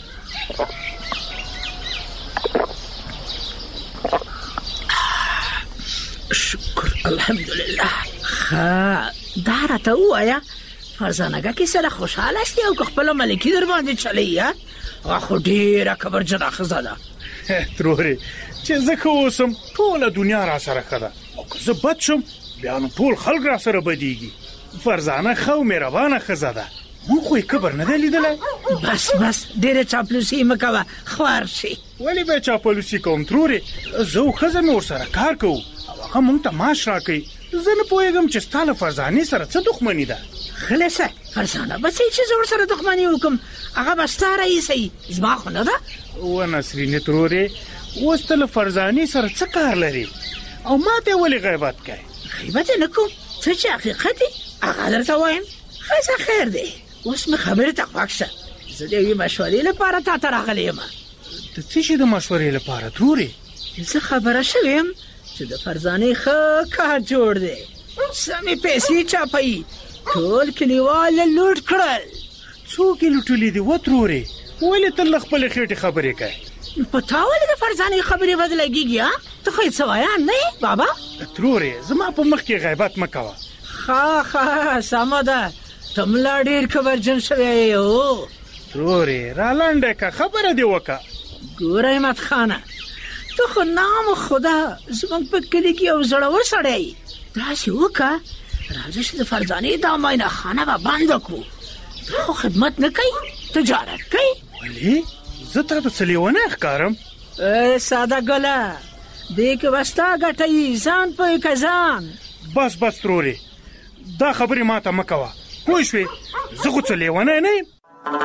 شکر الحمدلله. ښه دا راته ووایه فرزانګه کې سره خوشحاله استې او که خپله ملکي در باندې چلی؟ هغه خو ډېره کبرجنه ښځه ده. ترورې چې زه ښه اوسم ټوله دنیا را سره ښه ده، او که زه بد شم بیا نو ټول خلک را سره بدېږي. فرزانه ښه او مهربانه ښځه ده، مونږ خو یې کبر نه دی لیدلی. بس ډېره چاپلوسي مه کوه، خوار شي. ولې به چاپلوسي کوم ترورې؟ زه او ښځه مې ورسره کار کوو او هغه مونږ ته معاش راکوي. زه نه پوهېږم چې ستا له فرزانې سره څه دښمني ده. خلاصه فرزانه به څه چې زه ورسره دښمني وکړم، هغه به ستا رئیسه زما خو نه ده. و نسرینې ترورې اوس ته له فرزانې سره څه کار لري او ما ته ولې غیبت کوې؟ غیبت یې نه کوم، څه چې حقیقت دی هغه درته وایم. ښه خیر دی، اوس مې خبرې ته خوښ شه. زه د یوې مشورې لپاره تا ته راغلی یم. د څه شي د مشورې لپاره ترورې؟ زه خبره شوې یم چې د فرزانې ښه کار جوړ دی، سمې پیسې چاپوي، ټول کلیوال یې لوټ کړل. څوک یې لوټلي دي و ترورې؟ ولې تل له خپلې خېټې خبرې کوې؟ په تا ولې د فرزانې خبرې بد لګېږي؟ ته خو یې څه وایان نه یې بابا؟ ترورې زما په مخ کې غیبت مه کوه. ښه سمه ده، ته ملا ډېر کبرجن شوی یې. ترورې را لنډه که خبره دې وکړه. ګوره احمد خانه، ته خو نام خدا زموږ په کلي کې یو زړور سړی یې. داسې وکړه راځه چې د فرزانې دا معاینه خانه به بنده کړو. ته خو خدمت نه کوي، تجارت کوي. ولې؟ زه تا ته څه لیونی ښکارم؟ ساده ګله، دې کې به ستا ګټه یي، ځان پوهې که ځان. بس ترورې دا خبرې ما ته مه کوه، پوه شوې؟ زه خو څه لیونی نه یم.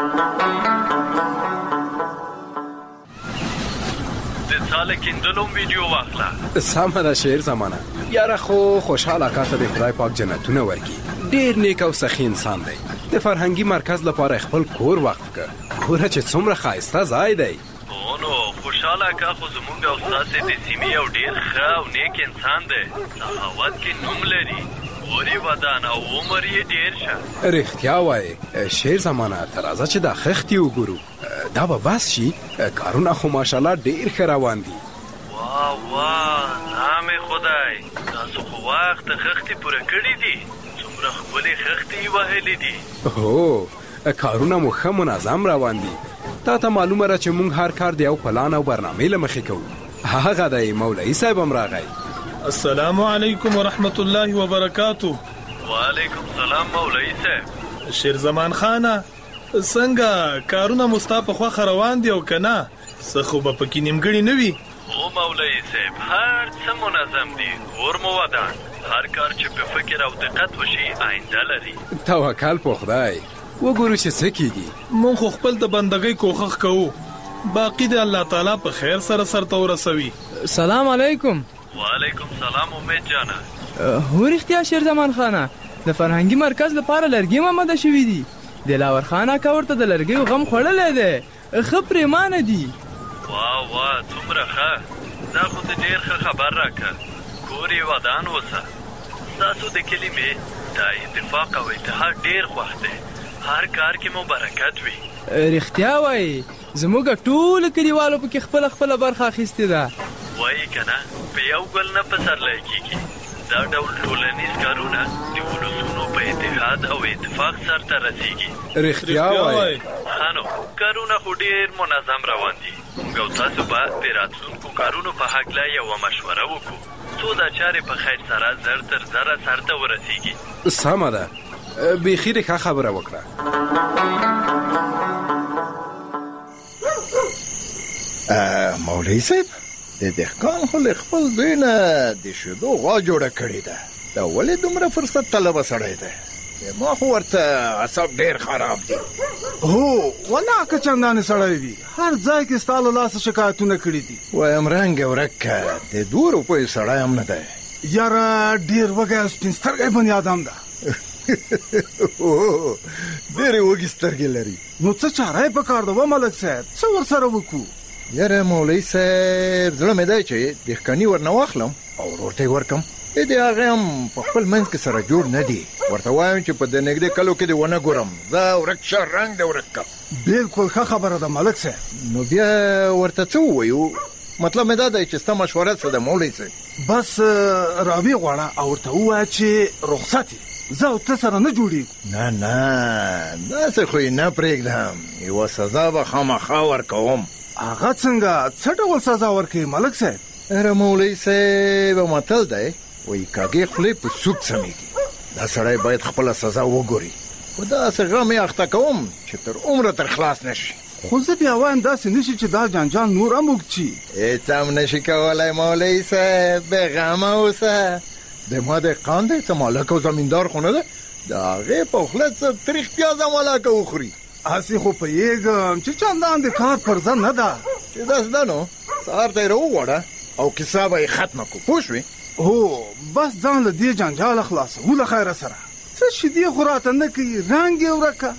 د ساله کیندلو ویډیو واخله. سمه ده شعر زمانه. یاره خو خوشحال اکا ته د خدای پاک جنتونه ورکړي، ډېر نیک او سخي انسان دی. د فرهنګي مرکز لپاره خپل کور وقف کړ. ګوره چې څومره ښایسته ځای دی. نو خوشحال اکا خو زمونږ او ستاسې د سیمې یو ډېر ښه او نیک انسان دی، سخاوت کې نوم لري، کوري ودان او عمر یې ډېر شه. رښتیا وایې شعر زمانه، ته راځه چې دا خښتې وګورو. دا به بس شي، کارونه خو ماشاءالله ډېر ښه روان دي. واه نام خدای، تاسو خو وخت خښتې پوره کړي دي، څومره ښکلې خښتې یې وهلې دي. هو کارونه مو ښه منظم روان دي. تا ته معلومه ده چې مونږ هر کار د یو پلان او برنامې له مخې کوو. هغه دی مولوي صاحب هم راغی. السلام علیکم ورحمت الله وبرکاتو. وعلیکم السلام مولوي صاحب. شیر زمان خانه، څنګه کارونه مو ستا په خوښه روان دي او که نه؟ څه خو به پکې نیمګړي نه وي؟ هو مولوي صاحب، هر څه منظم دي، کور مو ودان، هر کار چې په فکر او دقت وشي آینده لري. توکل په خدای، وګورو چې څه کېږي. مونږ خو خپل د بندګۍ کوښښ کوو، باقي د الله تعالی په خیر سره سرته ورسوي. سلام علیکم. وعلیکم سلام امید جانه. هو رښتیا شیر زمان خانه، د فرهنګي مرکز لپاره لرګي آماده شوي دي. دلاور خان اکا ورته د لرګیو غم خوړلی دی، ښه پرېمانه دي. واه څومره ښه، دا خو د ډېر ښه خبر راکړه. کور یې ودان اوسه. ستاسو د کلمې دا اتفاق او اتحاد ډېر خوښ دی، هر کار کې مو برکت وي. رښتیا وایي، زموږ ټولو کلیوالو پکې خپله برخه اخیستې ده. وایي که نه، په یو ګل نه پسرلی کېږي. دا ډول ټولنیز کارونه د ولسونو په اتحاد او اتفاق سرته رسیږي. رښتیا وایي. خانو کارونه خو ډېر منظم روان دي. موږ او تاسو به د راتلونکو کارونو په هکله یوه مشوره وکړو څو دا چارې په خیر سره زر تر زره سرته ورسیږي. سمه ده، بیخي ښه خبره وکړه. مولوي صاحب، د دهقان خو له خپل دوی نه د شیدو غوا جوړه کړې ده. دا ولې دومره فرصت طلبه سړی دی؟ ما خو ورته اعصاب ډېر خراب دي. هو والله که چندانې سړی وي هر ځای کې ستا له لاسه شکایتونه کړي دي. وایم رنګ ورک که د 2 روپیو سړی هم نه دی. یاره ډېر وږی او سپین سترګی بني آدم ده. ډېرې وږې سترګې لري. نو څه چاره یې پکار ده و ملک صاحب؟ څه ورسره وکړو؟ یاره مولوي صاحب، زړه مې دی چې دهقاني ورنه واخلم او ورور ته یې ورکړم. د هغې هم په خپل منځ کې سره جوړ نه دي. ورته وایم چې په د نږدې کلو کې دې ونه ګورم. زه ورک شه، رنګ دې ورک کړه. بلکل ښه خبره ده ملک صاحب. نو بیا ورته څه ووایو؟ مطلب مې دا دی چې ستا مشوره څه ده مولوي صاحب؟ بس راویې غواړه او ورته ووایه چې رخصت یې زه او ته سره نه جوړېږو. نه داسې خو یې نه پرېږدم. یوه سزا به خامخا ورکوم. هغه څنګه؟ څه ډول سزا ورکوي ملک صاحب؟ اره مولوي صاحب، متل دی وایي کاږې خولې په سوک سمیږي. دا سړی باید خپله سزا وګوري. خو داسې غم یې اخته کوم چې تر عمره تر خلاص نشي. خو زه بیا وایم داسې نشي چې دا جنجال نور هم اوږد شي. هېڅ هم نشي کولی مولوي صاحب، بېغمه اوسه. د ما دهقان دی، څه مالک او زمیندار خو نه ده. د هغې په خوله څه تریخ پیاز هم مالکه وخوري. هسې خو پوهېږم چې چندان د کار پر ځه نه ده. چې داسې ده نو سهار ته یې راوغواړه او کیسه به یې ختمه کړو. پوه شوې؟ هو بس ځان له دې جنجاله خلاصوو له خیره سره. څه شیدې خو راته نه کوي، رنګ یې ورکه.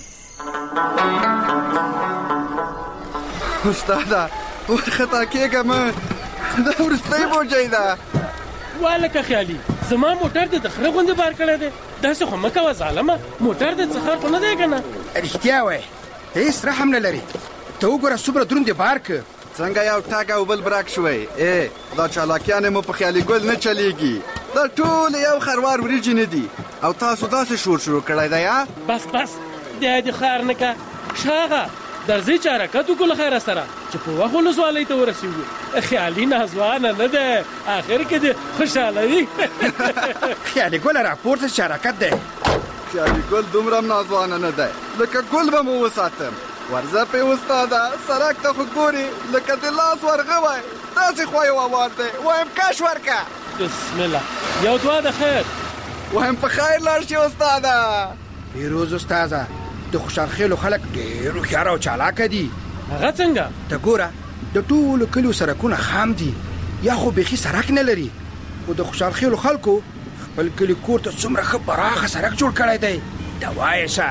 استاده ورخطا کېږه مه، دا وروستی بوجۍ ده. والکه خیالي زما موټر دې د خره غوندې بار کړی دی. داسې خو مه کوه ظالمه، موټر دې څه خر خو نه دی که نه؟ رښتیا وایې، هېڅ رحم نه لري. ته وګوره څومره دروند یې بار که. څنګه یو ټاګ او بل برک شوی؟ دا چالاکیانې مو په خیالي ګل نه چلیږي. دا ټول یو خروار وریجې نه دي او تاسو داسې شروع کړی دی. بس دی دې خیر نه که شاغه درځئ چې حرکت وکړو له خیره سره چې په وخت ولسوالۍ ته ورسېږو. خیالي نازوانه نه دی، آخر کې دې خوشحالوي. خیالي ګله راپورته چې حرکت دی. خیالي ګل دومره هم نازوانه نه دی، لکه ګل به مو وساتم. ورځه پې استاده، سړک ته خو ګورې لکه د لاس ورغه وای. داسې خوا یو اوار دی، وایم کش ورکه. بسم الله، یو دعا د خیر. وایم په خیر لاړ شي استاده. پیروز استاده، د خوشحالخیلو خلک ډېر هوښیار او چالاکه دي. هغه څنګه؟ ته ګوره د ټولو کلیو سړکونه خام دي، یا خو بیخي سړک نه لري. خو د خوشحالخیلو خلکو خپل کلي کور ته څومره ښه پراخه سړک جوړ کړی دی. ته وایې شه.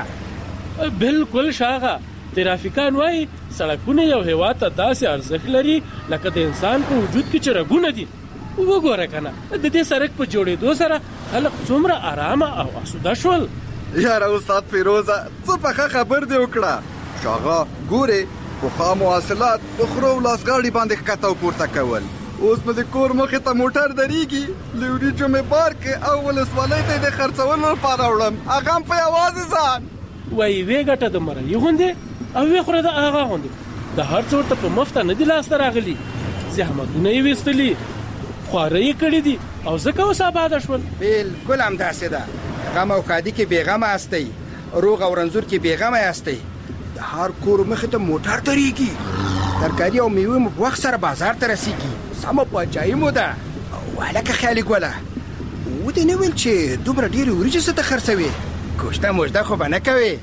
بلکل شاغه، ترافیکان وایي سړکونه یو هېواد ته داسې ارزښت لري لکه د انسان په وجود کې چې رګونه دي. وګوره که نه د دې سړک په جوړېدو سره خلک څومره ارامه او اسوده شول. یاره استاد فیروزه، څه پخه خبر دې وکړه. شاغه ګورې پخوا مواصلات د خرو او لاسګاډي باندې ښکته او پورته کول. اوس مې د کور مخې ته موټر درېږي، له وریجو مې بار کې او ولسوالۍ ته یې د خرڅولو لپاره وړم، هغه هم په یوازې ځان. وایي وې ګټه د مرۍ غوندې او وې خوره د هغه غوندې. د هر څه ورته په مفته نه دي لاسته راغلي. زحمتونه یې ویستلي، خواره یې کړي دي او ځکه اوس آباده شول. بلکل همداسې ده. غم او ښادي کې بېغمه هستئ، روغ او رنځور کې بېغمه هستئ. د هر کور مخې ته موټر درېږي، ترکاري او میوې مو په وخت سره بازار ته رسېږي. سمه پاچاهي مو ده. هلکه خیالي ګله، ودې نه ویل چې دومره ډېرې وریجې څه ته خرڅوې؟ کوشته موژده خو به نه کوې.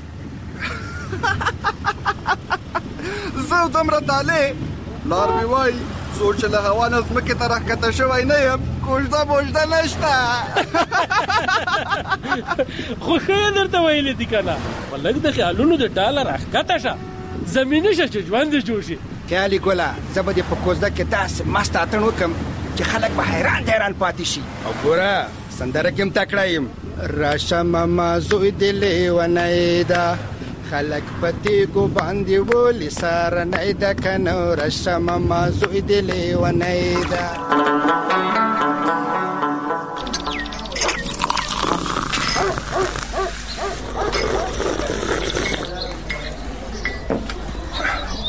زه دومره طالع پلار مې وایي څوک چې له هوا نه ځمکې ته راښکته شوی نه یم، کوژده موژده نشته. خو ښه یې درته ویلي دي که نه، په لږ د خیالونو د ډاله راښکته شه، زمیني شه چې ژوند دې جوړ شي. خیالي ګله، زه به دې په کوزده کې داسې مست اتڼ وکړم چې خلک به حیران پاتې شي. او ګوره سندره کې هم تکړه یم. راشه ماما زوی دې لیونی ده، خلک په تیږو باندې ولې سارنی ده که نه. راشه ماما زوی دې لیونی ده.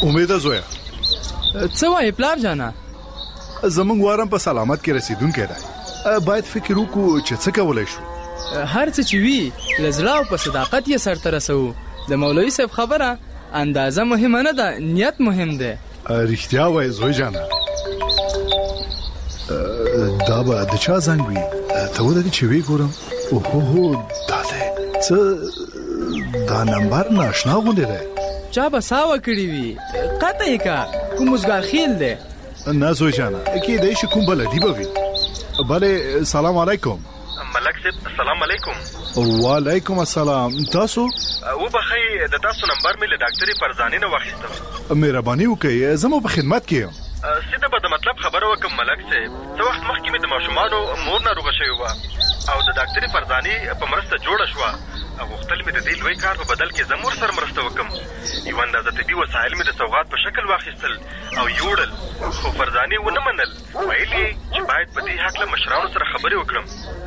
امید زویا څه وایې پلار جانا؟ زمونږ وارم په سلامت کې رسیدونکی دی. باید فکر وکړو چې څه کولی شو. هر څه چې وي له زړه او په صداقت یې سرته رسوو. د مولوي صاحب خبره اندازه مهمه نه ده، نیت مهم دی. رښتیا وایې زوی جانه. دا به د چا زنګ وي؟ ته ودرې چې وی ګورم. اوهو دا دی څه؟ دا نمبر ناشنا غوندې دی. چا به ساوه کړي وي. قطع یې کا کوم مزګار خیل دی. نه زوی جانه کېدای شي کوم بل ادیبه وي. بله سلام علیکم. ملک صاحب السلام علیکم. وعلیکم السلام. تاسو وبخښئ د تاسو نمبر مې له ډاکټرې فرزانې نه واخیسته. مهرباني وکړئ زه مو په خدمت کې یم. سیده به د مطلب خبره وکم ملک صاحب. څه وخت مخکې مې د ماشومانو مور ناروغه شوې وه او د ډاکټرې فرزانې په مرسته جوړه شوه. غوښتل مې د دې لوی کار په بدل کې زه مور سره مرسته وکم. یو اندازه طبي وسایل مې د سوغات په شکل واخیستل او یوړل، خو فرزانې ونه منل. ویل یې چې باید په دې هکله مشرانو سره خبرې وکړم.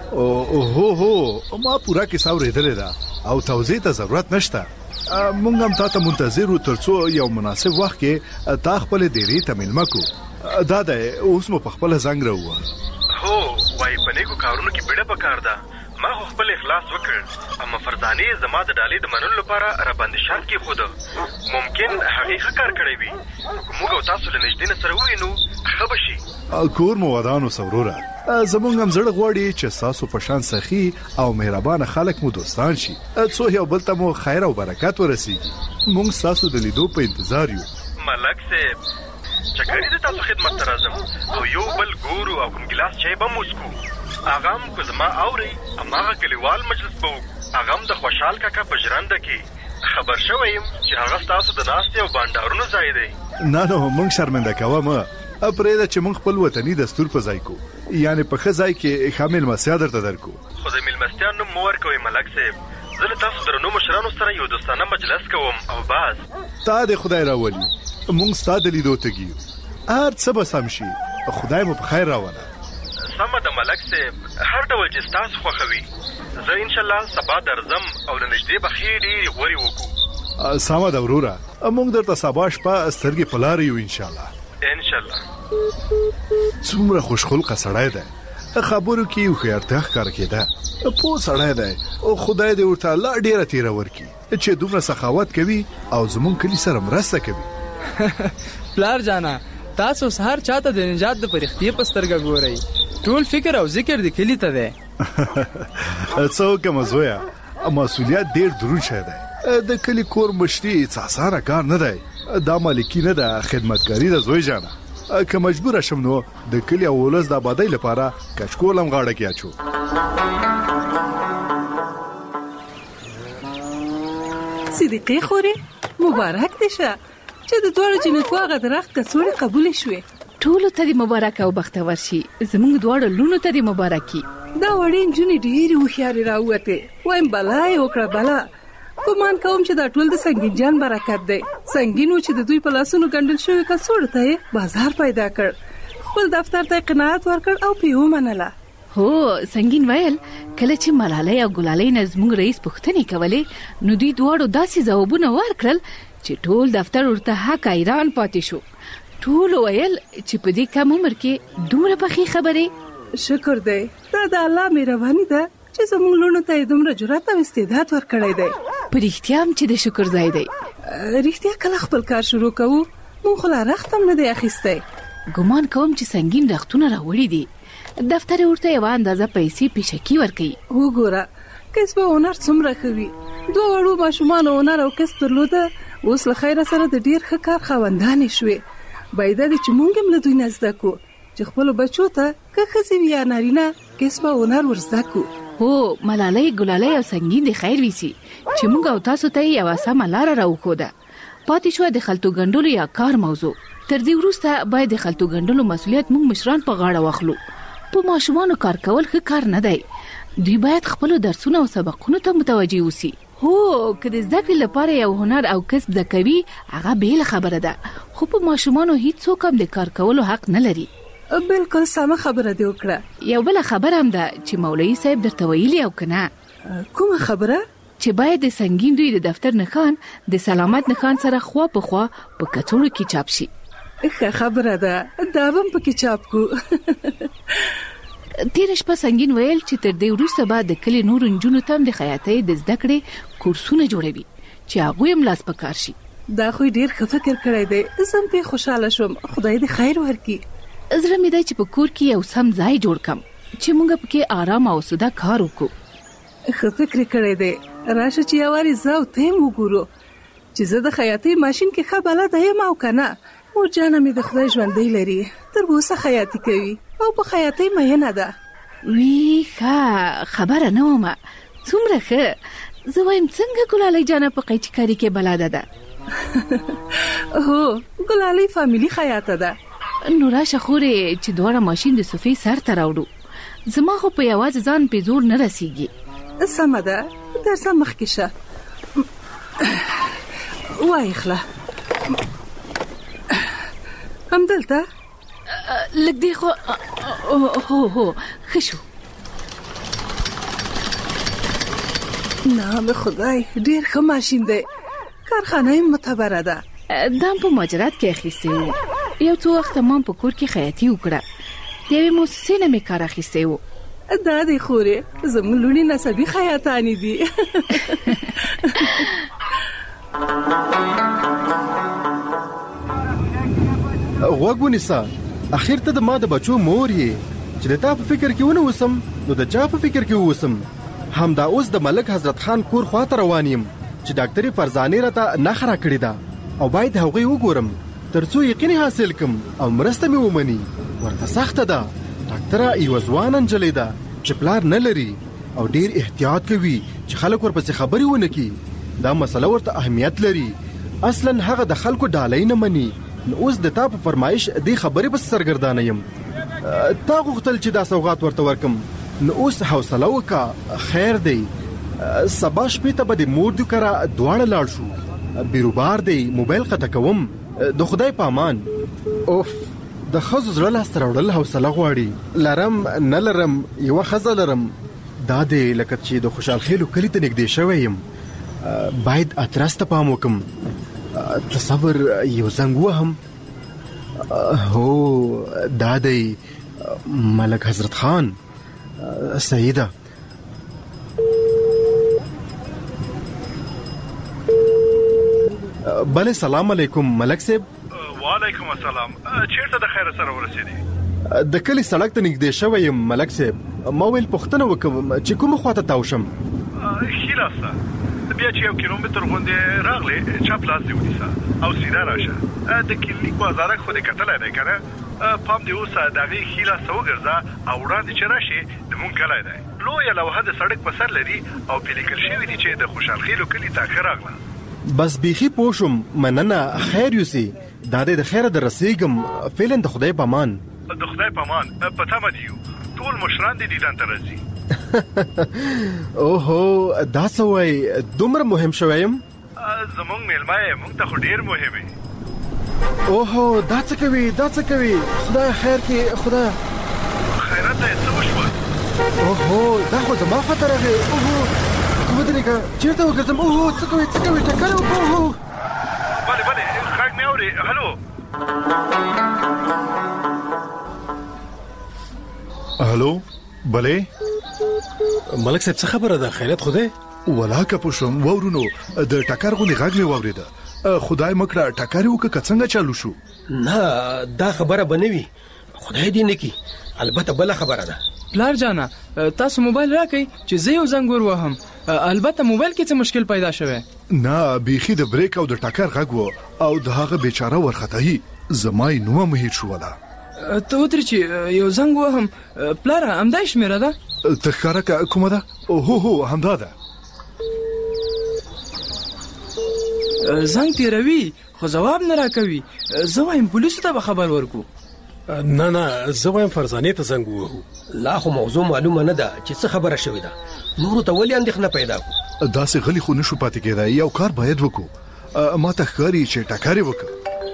اوهو ما پوره کیسه اورېدلې ده او توضیح ته ضرورت نشته. مونږ هم تا ته منتظر وو تر څو یو مناسب وخت کې تا خپل ډیرې ته مېلمه کو. دا ده اوس مو په خپل زنګ راووه. هو وای په نیکو کارونو کې بیړه پکار ده. ما خو خپل اخلاص وکړ، اما فرزانې زما د ډالۍ د منلو لپاره را باندې شرط کېښوده. ممکن هغې ښه کار کړی وي. موږ او تاسو له نږدې نه سره ووینو ښه به شي. کور مو ودانو سوروره. زمونږ هم زړه غواړي چې ستاسو په شان سخي او مهربانه خلک مو دوستان شي، څو یو بل ته مو خیر او برکت ورسیږي. موږ ستاسو د لیدو په انتظار یو. ملک صاحب چکرې د تاسو خدمت ته راځم او یو بل ګورو او کوم ګلاس چای به موسکو. هغه هم که زما اوري هماغه کلیوال مجلس به وکړو. هغه هم د خوشحال کاکا په ژرنده کې. خبر شوی یم چې هغه ستاسو د ناستې او بانډارونو ځای دی. نه موږ شرمنده کوه مه. پرېږده چې موږ خپل وطني دستور په ځای کو، یعنې په ښه ځای کې ښه مېلمستیا درته درکو. خو د مېلمستیا نوم مه ورکوئ ملک صاحب. زه له تاسو درنو مشرانو سره یو دوستانه مجلس کوم او باز. تا دې خدای راولي. موږ ستا د لیدو تږي یو. هر څه به سم شي. خدای مو په خیر راوله. سمه ده ملک صاحب، هر ډول چې ستاسو خوښوي. زه انشاءالله سبا درځم او له نږدې به ښې ډېرې غورې وکړو. سمه ده وروره، موږ درته سبا شپه سترګې په لاره یو انشاءالله. انشاءالله. څومره خوشخلقه سړی دی. خبرو کې هوښیارتیا ښکاره کېده. پوه سړی دی او خدای دې ورته لا ډېره تیره ورکړي چې دومره سخاوت کوي او زمونږ کلي سره مرسته کوي. پلار جانا تاسو سهار چاته د نجات د پرختي په سترګه ګورئ. ټول فکر او ذکر د کلی ته دی. څه وکړم زویا، مسؤلیت ډېر دروند شی دی. د کلی کور مشري څه اسانه کار نه دی. دا مالکي نه ده، خدمتګاري ده زوی جانه. که مجبور شم نو د کلی او ولس د آبادۍ لپاره کچکول هم غاړه کې اچو. صدیقې خورې مبارک دې شه چې د دوړو جنکو هغه درخت کڅوړې قبول شوې. ټولو ته دې مبارک او بختور شي. زموږ دواړو لونو ته دې مبارکي. دا وړې نجونې ډېرې هوښیارې راووتې. وایم بلا یې وکړه بلا. ګمان کوم چې دا ټول د سنگین جان برکت دی. سنگین و چې د دوی په لاسونو ګنډل شوی کڅوړو ته یې بازار پیدا کړ. خپل دفتر ته قناعت ورکړ او پې ومنله. هو سنگین ویل کله چې ملالۍ او ګلالۍ نه زموږ رئیس پوښتنې کولې نو دوی دواړو داسې ځوابونه ورکړل چې ټول دفتر ورته حق حیران پاتې شو. ټول ویل چې په دې کم عمر کې دومره پخې خبرې. شکر دی دا د الله مهرباني ده چې زموږ لونو ته دومره جرأت او استعداد ورکړی دی. په رښتیا هم چې د شکر ځای دی. رښتیا کله خپل کار شروع کوو مونږ خو لا رخت هم نه دی اخیستی. ګمان کوم چې سنگین رختونه راوړي دي. دفتر ورته یوه اندازه پیسې پیشکي ورکوي. وګوره کسب او هنر څومره ښه وي. دوه وړو ماشومانو هنر او کسب درلوده، اوس له خیره سره د ډېر ښه کار خاوندانې شوې. باید دی چې مونږ هم له دوی نه زده کړو چې خپلو بچو ته که ښځې وي یا نارینه کسب او هنر ور زده کړو. هو ملالۍ ګلالۍ او سنگین د خیر ویسي چې موږ او تاسو ته یوه سمه لاره راوښوده. پاتې شوه د خلطو ګنډلو یا کار موضوع. تر دې وروسته باید د خلطو ګنډلو مسؤلیت موږ مشران په غاړه واخلو. په ماشومانو کار کول ښه کار نه دی. دوی باید خپلو درسونو او سبقونو ته متوجه اوسي. هو که د زده کړې لپاره یو هنر او کسب زده کوي هغه بیل خبره ده، خو په ماشومانو هیڅوک هم د کار کولو حق نه لري. بالکل سمه خبره دی وکړه. یو بل خبره هم ده چې مولوي صاحب درته ویلي او کنه. کومه خبره؟ چې باید د سنگین دوی د دفتر نخان د سلامت نخان سره خوا په خوا په کڅوړو کې چاپ شي. ښه خبره ده، دا به په کې چاپ کو. تیر شپه سنگین ویل چې تر دې وروسته به د کلی نور نجونو ته د خیاطۍ د زده کړې کورسونه جوړوي چې هغوی هم لاس په کار شي. دا خو ډیر ښه فکر کړی دی، زم په خوشاله شوم. خدای دې خیر ورکړي. زړه مې دی چې په کور کې یو سم ځای جوړ کړم چې موږ پکې آرام او سوده کار وکړو. ښه فکر کړی دی، راشه چې یوارې زه او ته هم وګورو چې زه د خیاطۍ ماشین کې ښه بلده یم او که نه. مور جانه مې د خدای ژوندی لري، تر اوسه خیاطي کوي او په خیاطۍ مینه ده. وی ښه خبره نه ومه، څومره ښه. زه وایم څنګه ګلالۍ جانه په قیچکاري کې بلده ده؟ هو ګلالۍ فامیلي خیاطه ده. نو راشه خورې چې دواړه ماشین د صفې سر ته راوړو. زما خو په یوازې ځان په زور نه رسیږي. سمه ده، درځه مخکې شه. وایې خله همدلته لږ دی خو. هو ښه شو. نام خدای، ډیر ښه ماشین دی، کارخانه یې معتبره ده. دا په مهاجرت کې اخیستی و. یو څو وخته ما په کور کې خیاطي وکړه، د یوې مؤسسې نه مې کار اخیستی و. دا دی خورې، زموږ لوڼې نسبي خیاطانې دي. غوږ ونیسه، اخر ته د ما د بچو مور یې چې د تا په فکر کې ونه وسم نو د چا په فکر کې وسم. همدا اوس د ملک حضرت خان کور خواته روان یم چې ډاکټرې فرزانې راته نخره کړې ده او باید هغوی وګورم ترڅو یقین حاصل کم او مرسته مې ومني. ورته سخته ده. ډاکټره یوه ځوانه نجلۍ ده چې پلار نه لري او ډیر احتیاط کوي چې خلک ورپسې خبرې ونه کړي. دا مسله ورته اهمیت لري. اصلا هغه د خلکو ډالۍ نه مني. نو اوس د تا په فرمایش دې خبرې بس سرګردانه یم. تا غوښتل چې دا سوغات ورته ورکم، نو اوس حوصله وکړه، خیر دی. سبا شپې ته به د مور دو کره دواړه لاړ شو. بیروبار دی، موبایل قطع کوم. د خدای په امان. اوف، د ښځو زړه لاسته راوړل حوصله غواړي. لرم نه لرم یوه ښځه لرم. دا دی لکه چې د خوشحال خیلو کلي ته نږدې شوی یم. باید اترس ته پام وکم. تصور یو زنګ وهم. هو دا دی ملک حضرت خان. سیده بله، سلام علیکم ملک صاحب. وعلیکم السلام. چیرته د خیر سره ورسېدې؟ د کلی سړک ته نږدې شوی یم ملک صاحب. ما ویل پوښتنه وکم چې کومه خواته تاو شم. ښي لاسته بیا چې 1 کیلومتر غوندې راغلې، چپ لاس دې ونیسه او سیده راشه. د کلینیک بازارک خو دې کتلی دی که نه؟ پام دې اوس د هغې ښي لاسته وګرځه او وړاندې چې راشې زمونږ کلی دی. لویه لوحه د سړک په سر لري او پې لیکل شوي دي چې د خوشحال خیلو کلي ته ښه راغله. بس بیخي پوه شوم، مننه، خیر یوسي. دا دې د خیره د رسېږم. فعلا د خدای په امان. د خدای په امان. په تمه دي یو، ټول مشران دې دیدن ته راځي. اوهو، دا څه وایي، دومره مهم شوی یم؟ زمونږ میلمه یې، مونږ ته خو ډېر مهم یې. اوهو، دا څه کوي، دا څه کوي؟ خدای خیر کې، خدای خیرات ته یې څه وشول؟ اوهو، دا خو زما خواته راغی. اوهو، ودرېږه، چېرته وګرځم؟ اوهو، څه کوي، څه کوي؟ ټکر وکړو. اوهو، بلې بلې، غږ مې اورې. هلو هلو، بلې ملک صاحب، څه خبره ده؟ خیرات خو دی؟ ولاکه پوه شوم، واورونو د ټکر غوندې غږ مې واورېده. خدای مکړه ټکر یې وکړه که څنګه چالو شو؟ نه، دا خبره به نه وي، خدای دې نه کړي. البته بله خبره ده. پلار جانه، تاسو موبایل راکئ چې زه یو زنګ ور وهم. البته موبایل کې څه مشکل پیدا شوی؟ نه، بیخي د بریک او د ټکر غږ و او د هغه بیچاره ورختهی زما یې نومه مه هېر شوله. ته ودرې چې یو زنګ وهم. پلاره، همدا یې شمېره ده؟ ته ښکاره کومه ده؟ هو همدا ده. زنګ تیروي خو جواب نه راکوي. زه وایم پولیسو ته به خبر ورکو. نه، زه وایم فرزانې ته زنګ ووهو. لا خو موضوع معلومه نه ده چې څه خبره شوې ده. نورو ته ولې اندېښنه پیدا کړو؟ داسې غلی خو نشو پاتې کېدای. یو کار باید وکړو. ما ته ښکاري چې ټکر یې وکړه.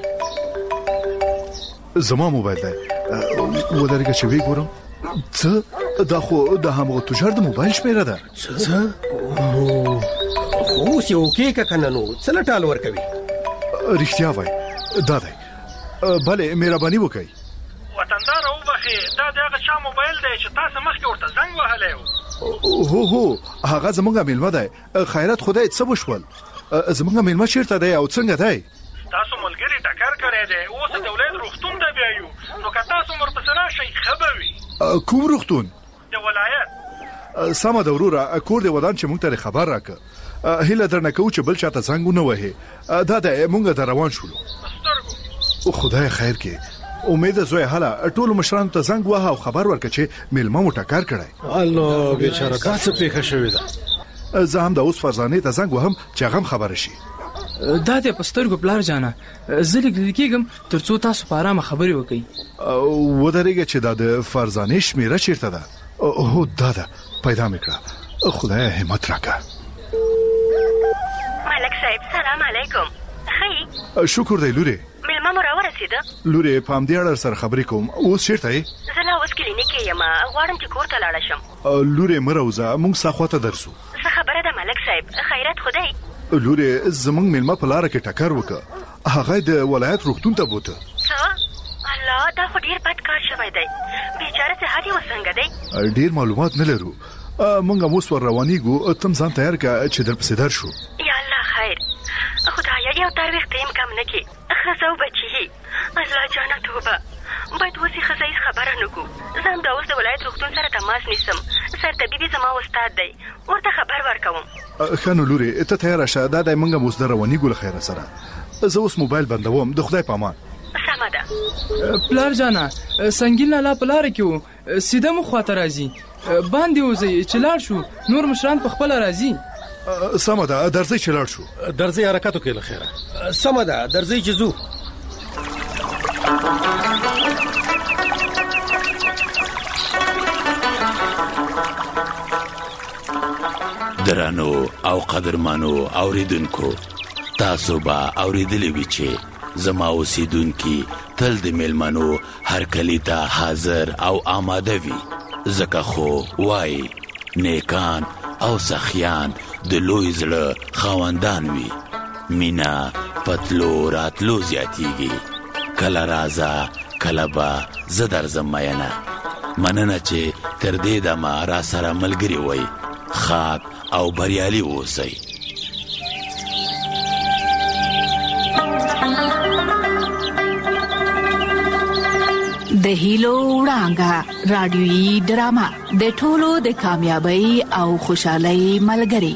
زما موبایل دی، ودرېږه چې ویې ګورم. څه؟ دا خو د همغه تجار د موبایل شمېره ده. څه؟ خو اوس یو کې کنه نو څه لټال ورکوي رښتیا وای دا دی بله مهرباني وکړئ وطندار وبخي دا دغه چا موبایل دی چې تاسو مخکې ورته زنګ وهلی هو هغه زمونږ میلمه دی خیرت خدای څه وشول زمونږ میلمه چیرته دی او څنګه دی تاسو ملګری ټکر کړی دی اوس د ولایت روغتون ته بیایو نو که تاسو ورپسې راشئ ښه به وي کوم روغتون د ولایت سمه ده وروره کور دې ودان چې موږ ته خبر راکړه هیله درنه کوو چې بل چاته زنګ ونه وهې دا دی موږ ته روان شولو خدای خیر کې امید زوی حالا ټول مشرانو ته زنګ وها او خبر ورکړه چې میلمه مو ټکر کړی الله بیچاره کا څه پیښه شوې ده زه هم د اوس فرزانې ته زنګ وهم چې هغه خبره شي دا دې په سترګو پلار جانه زه لیکل کېږم ترڅو تاسو په ارامه خبرې وکړئ ودرېږه چې دا د فرزانې شمیره چیرته ده هو دا ده پیدا مې کړه خدای همت راکړه ملک صاحب سلام علیکم خی شکر دی لورې میلمه مو راورسېده لورې په همدې اړه سره خبرې کوم اوس چیرته یې زه لا اوس کلینیک کې یم غواړم چې کور ته لاړه شم لورې مه راوځه موږ ستا خواته درځو څه خبره ده ملک صاحب خیرت خدای لورې زمونږ میلمه په لاره کې ټکر وکړه هغه د ولایت روغتون ته بوته څه الله دا خو ډیر بد کار شوی دی بیچاره صحت یې وسنګه دی ډیر معلومات نه لرو موږ هم اوس ور روانېږو ته هم ځان تیار کړه چې درپسې درشو یا الله خیر خدایا یو تاریخ ته کم نه کې ښځه او بچي الله جانه توبه باید اوس یې ښځه هېڅ خبره نه کړو زه هم دا اوس د ولایت روغتون سره تماس نیسم سرطبیبي زما استاد دی ورته خبر ورکوم ښه نو لورې ته تیاره شه دا دی موږ هم اوس د روانېږو له خیره سره زه اوس موبایل بندوم د خدای په امان سمه ده پلار جانه سنګین لالا په لاره کې و سیده مو خواته راځي باندې وځئ چې لاړ شو نور مشران په خپله راځي سمه ده درځئ چې لاړ شو درځئ حرکت وکړئ له خیره سمه ده درځئ چې ځو درانو او قدرمنو اوریدونکو تاسو به اوریدلی وي چې زما اوسیدونکي تل د میلمنو هرکلي ته حاضر او آماده وي ځکه خو وایي نیکان او سخیان د لوی زړه خاوندان وي مینا پتلو راتلو زیاتیږي کله راځه کله به زه درځم مینه مننه چې تر دې دمه را سره ملګري وئ خاک او بریالي اوسئ د هیلو وړانګه رادیویي ډرامه د ټولو د کامیابی او خوشحالۍ ملګری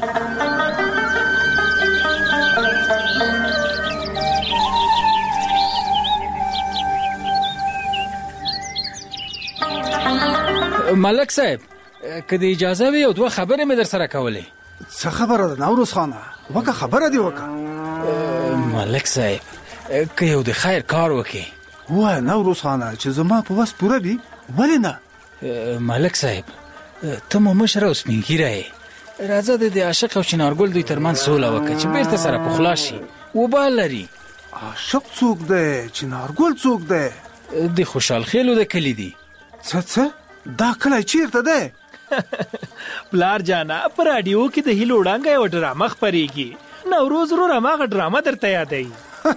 ملک صاحب که د اجازه وي او دوه خبرې مې در سره کولې څه خبره ده نوروز خانه وکه خبره دی وکه ملک صاحب که یو د خیر کار وکې وای نوروز خانه چې زما په وس پوره وي ولې نه ملک صاحب ته مو مشر او سپین ږیری راځه د عاشق او چنارګل دوی ترمنځ سوله وکړه چې بیرته سره پخلا شي وبال لري عاشق څوک دی چنارګل څوک دی د خوشحال خیلو د کلی دی څه دا کلی چیرته دی پلار جانا په رادیو کې د هیلو وړانګه یو ډرامه خپرېږي نوروز ورور هماغه ډرامه درته یادوي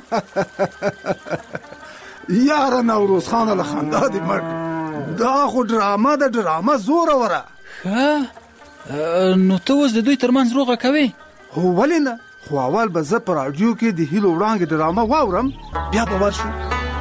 یاره نوروز خانه له خندا دې مړ دا خو ډرامه ده ډرامه زوروره نو ته اوس د دوی ترمنځ روغه کوې هو ولې نه خو اول به زه په راډیو کې د هیلو وړانګې ډرامه واورم بیا به ورشو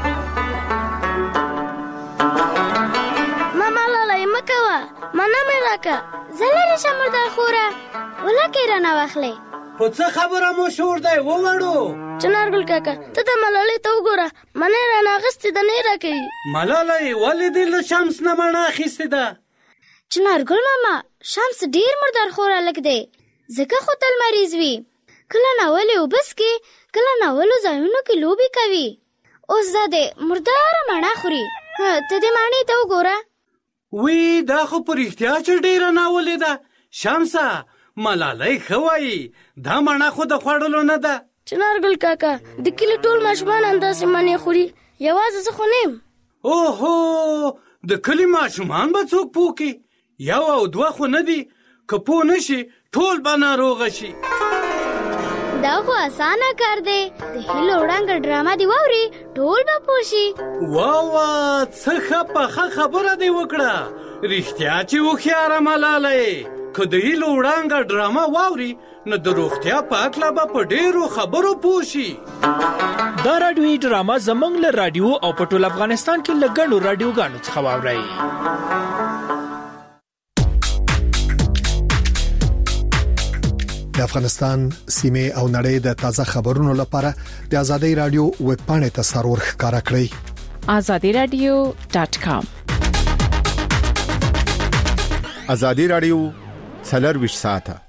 مانا مې راکه زه لرې شم مردار خوره ولکې رانه واخلې خو څه خبره مو شور دی ووړو چنارګل کاکا ته د ملالۍ ته وګوره منې رانه اخیستې ده نه راکوي ملالۍ ولې دې له شمس نه مڼه اخیستې ده چنارګل ماما شمس ډېر مردار خور هلک دی ځکه خو تل مریض وي کله ناولې اوبه څښي کله ناولو ځایونو کې لوبې کوي اوس دا دی مرداره مڼه خوري ته دې مڼې ته وګوره وی دا خو په رښتیا چې ډېره ناولې ده شمسه ملالۍ ښه وایي دا مڼه خو د خوړلو نه ده چنارګل کاکا د کلي ټول ماشومان همداسې مڼې خوري یوازې زه خو نه یم اوهو د کلي ماشومان به څوک پوه کړي یو او دوه خو نه دي که پوه نه شي ټول به ناروغه شي دا خو اسانه کار دی د هیلو وړانګه ډراما دی واوري ټول به پوشي وا څه ښه خبره دی وکړه رښتیا چې هوښیاره ملالۍ که د هیلو وړانګه ډراما واوري نو د روغتیا په هکله به په ډېرو خبرو پوه شي دا راډیوي ډراما زموږ له راډیو او په ټول افغانستان کې له ګڼو راډیوګانو څخه واورئ. د افغانستان سیمه او نړۍ د تازه خبرونو لپاره د آزادۍ راډیو ویب پاڼې ته سرور ښکارا کړئ azadiradio.com. آزادۍ راډیو 24 ساعته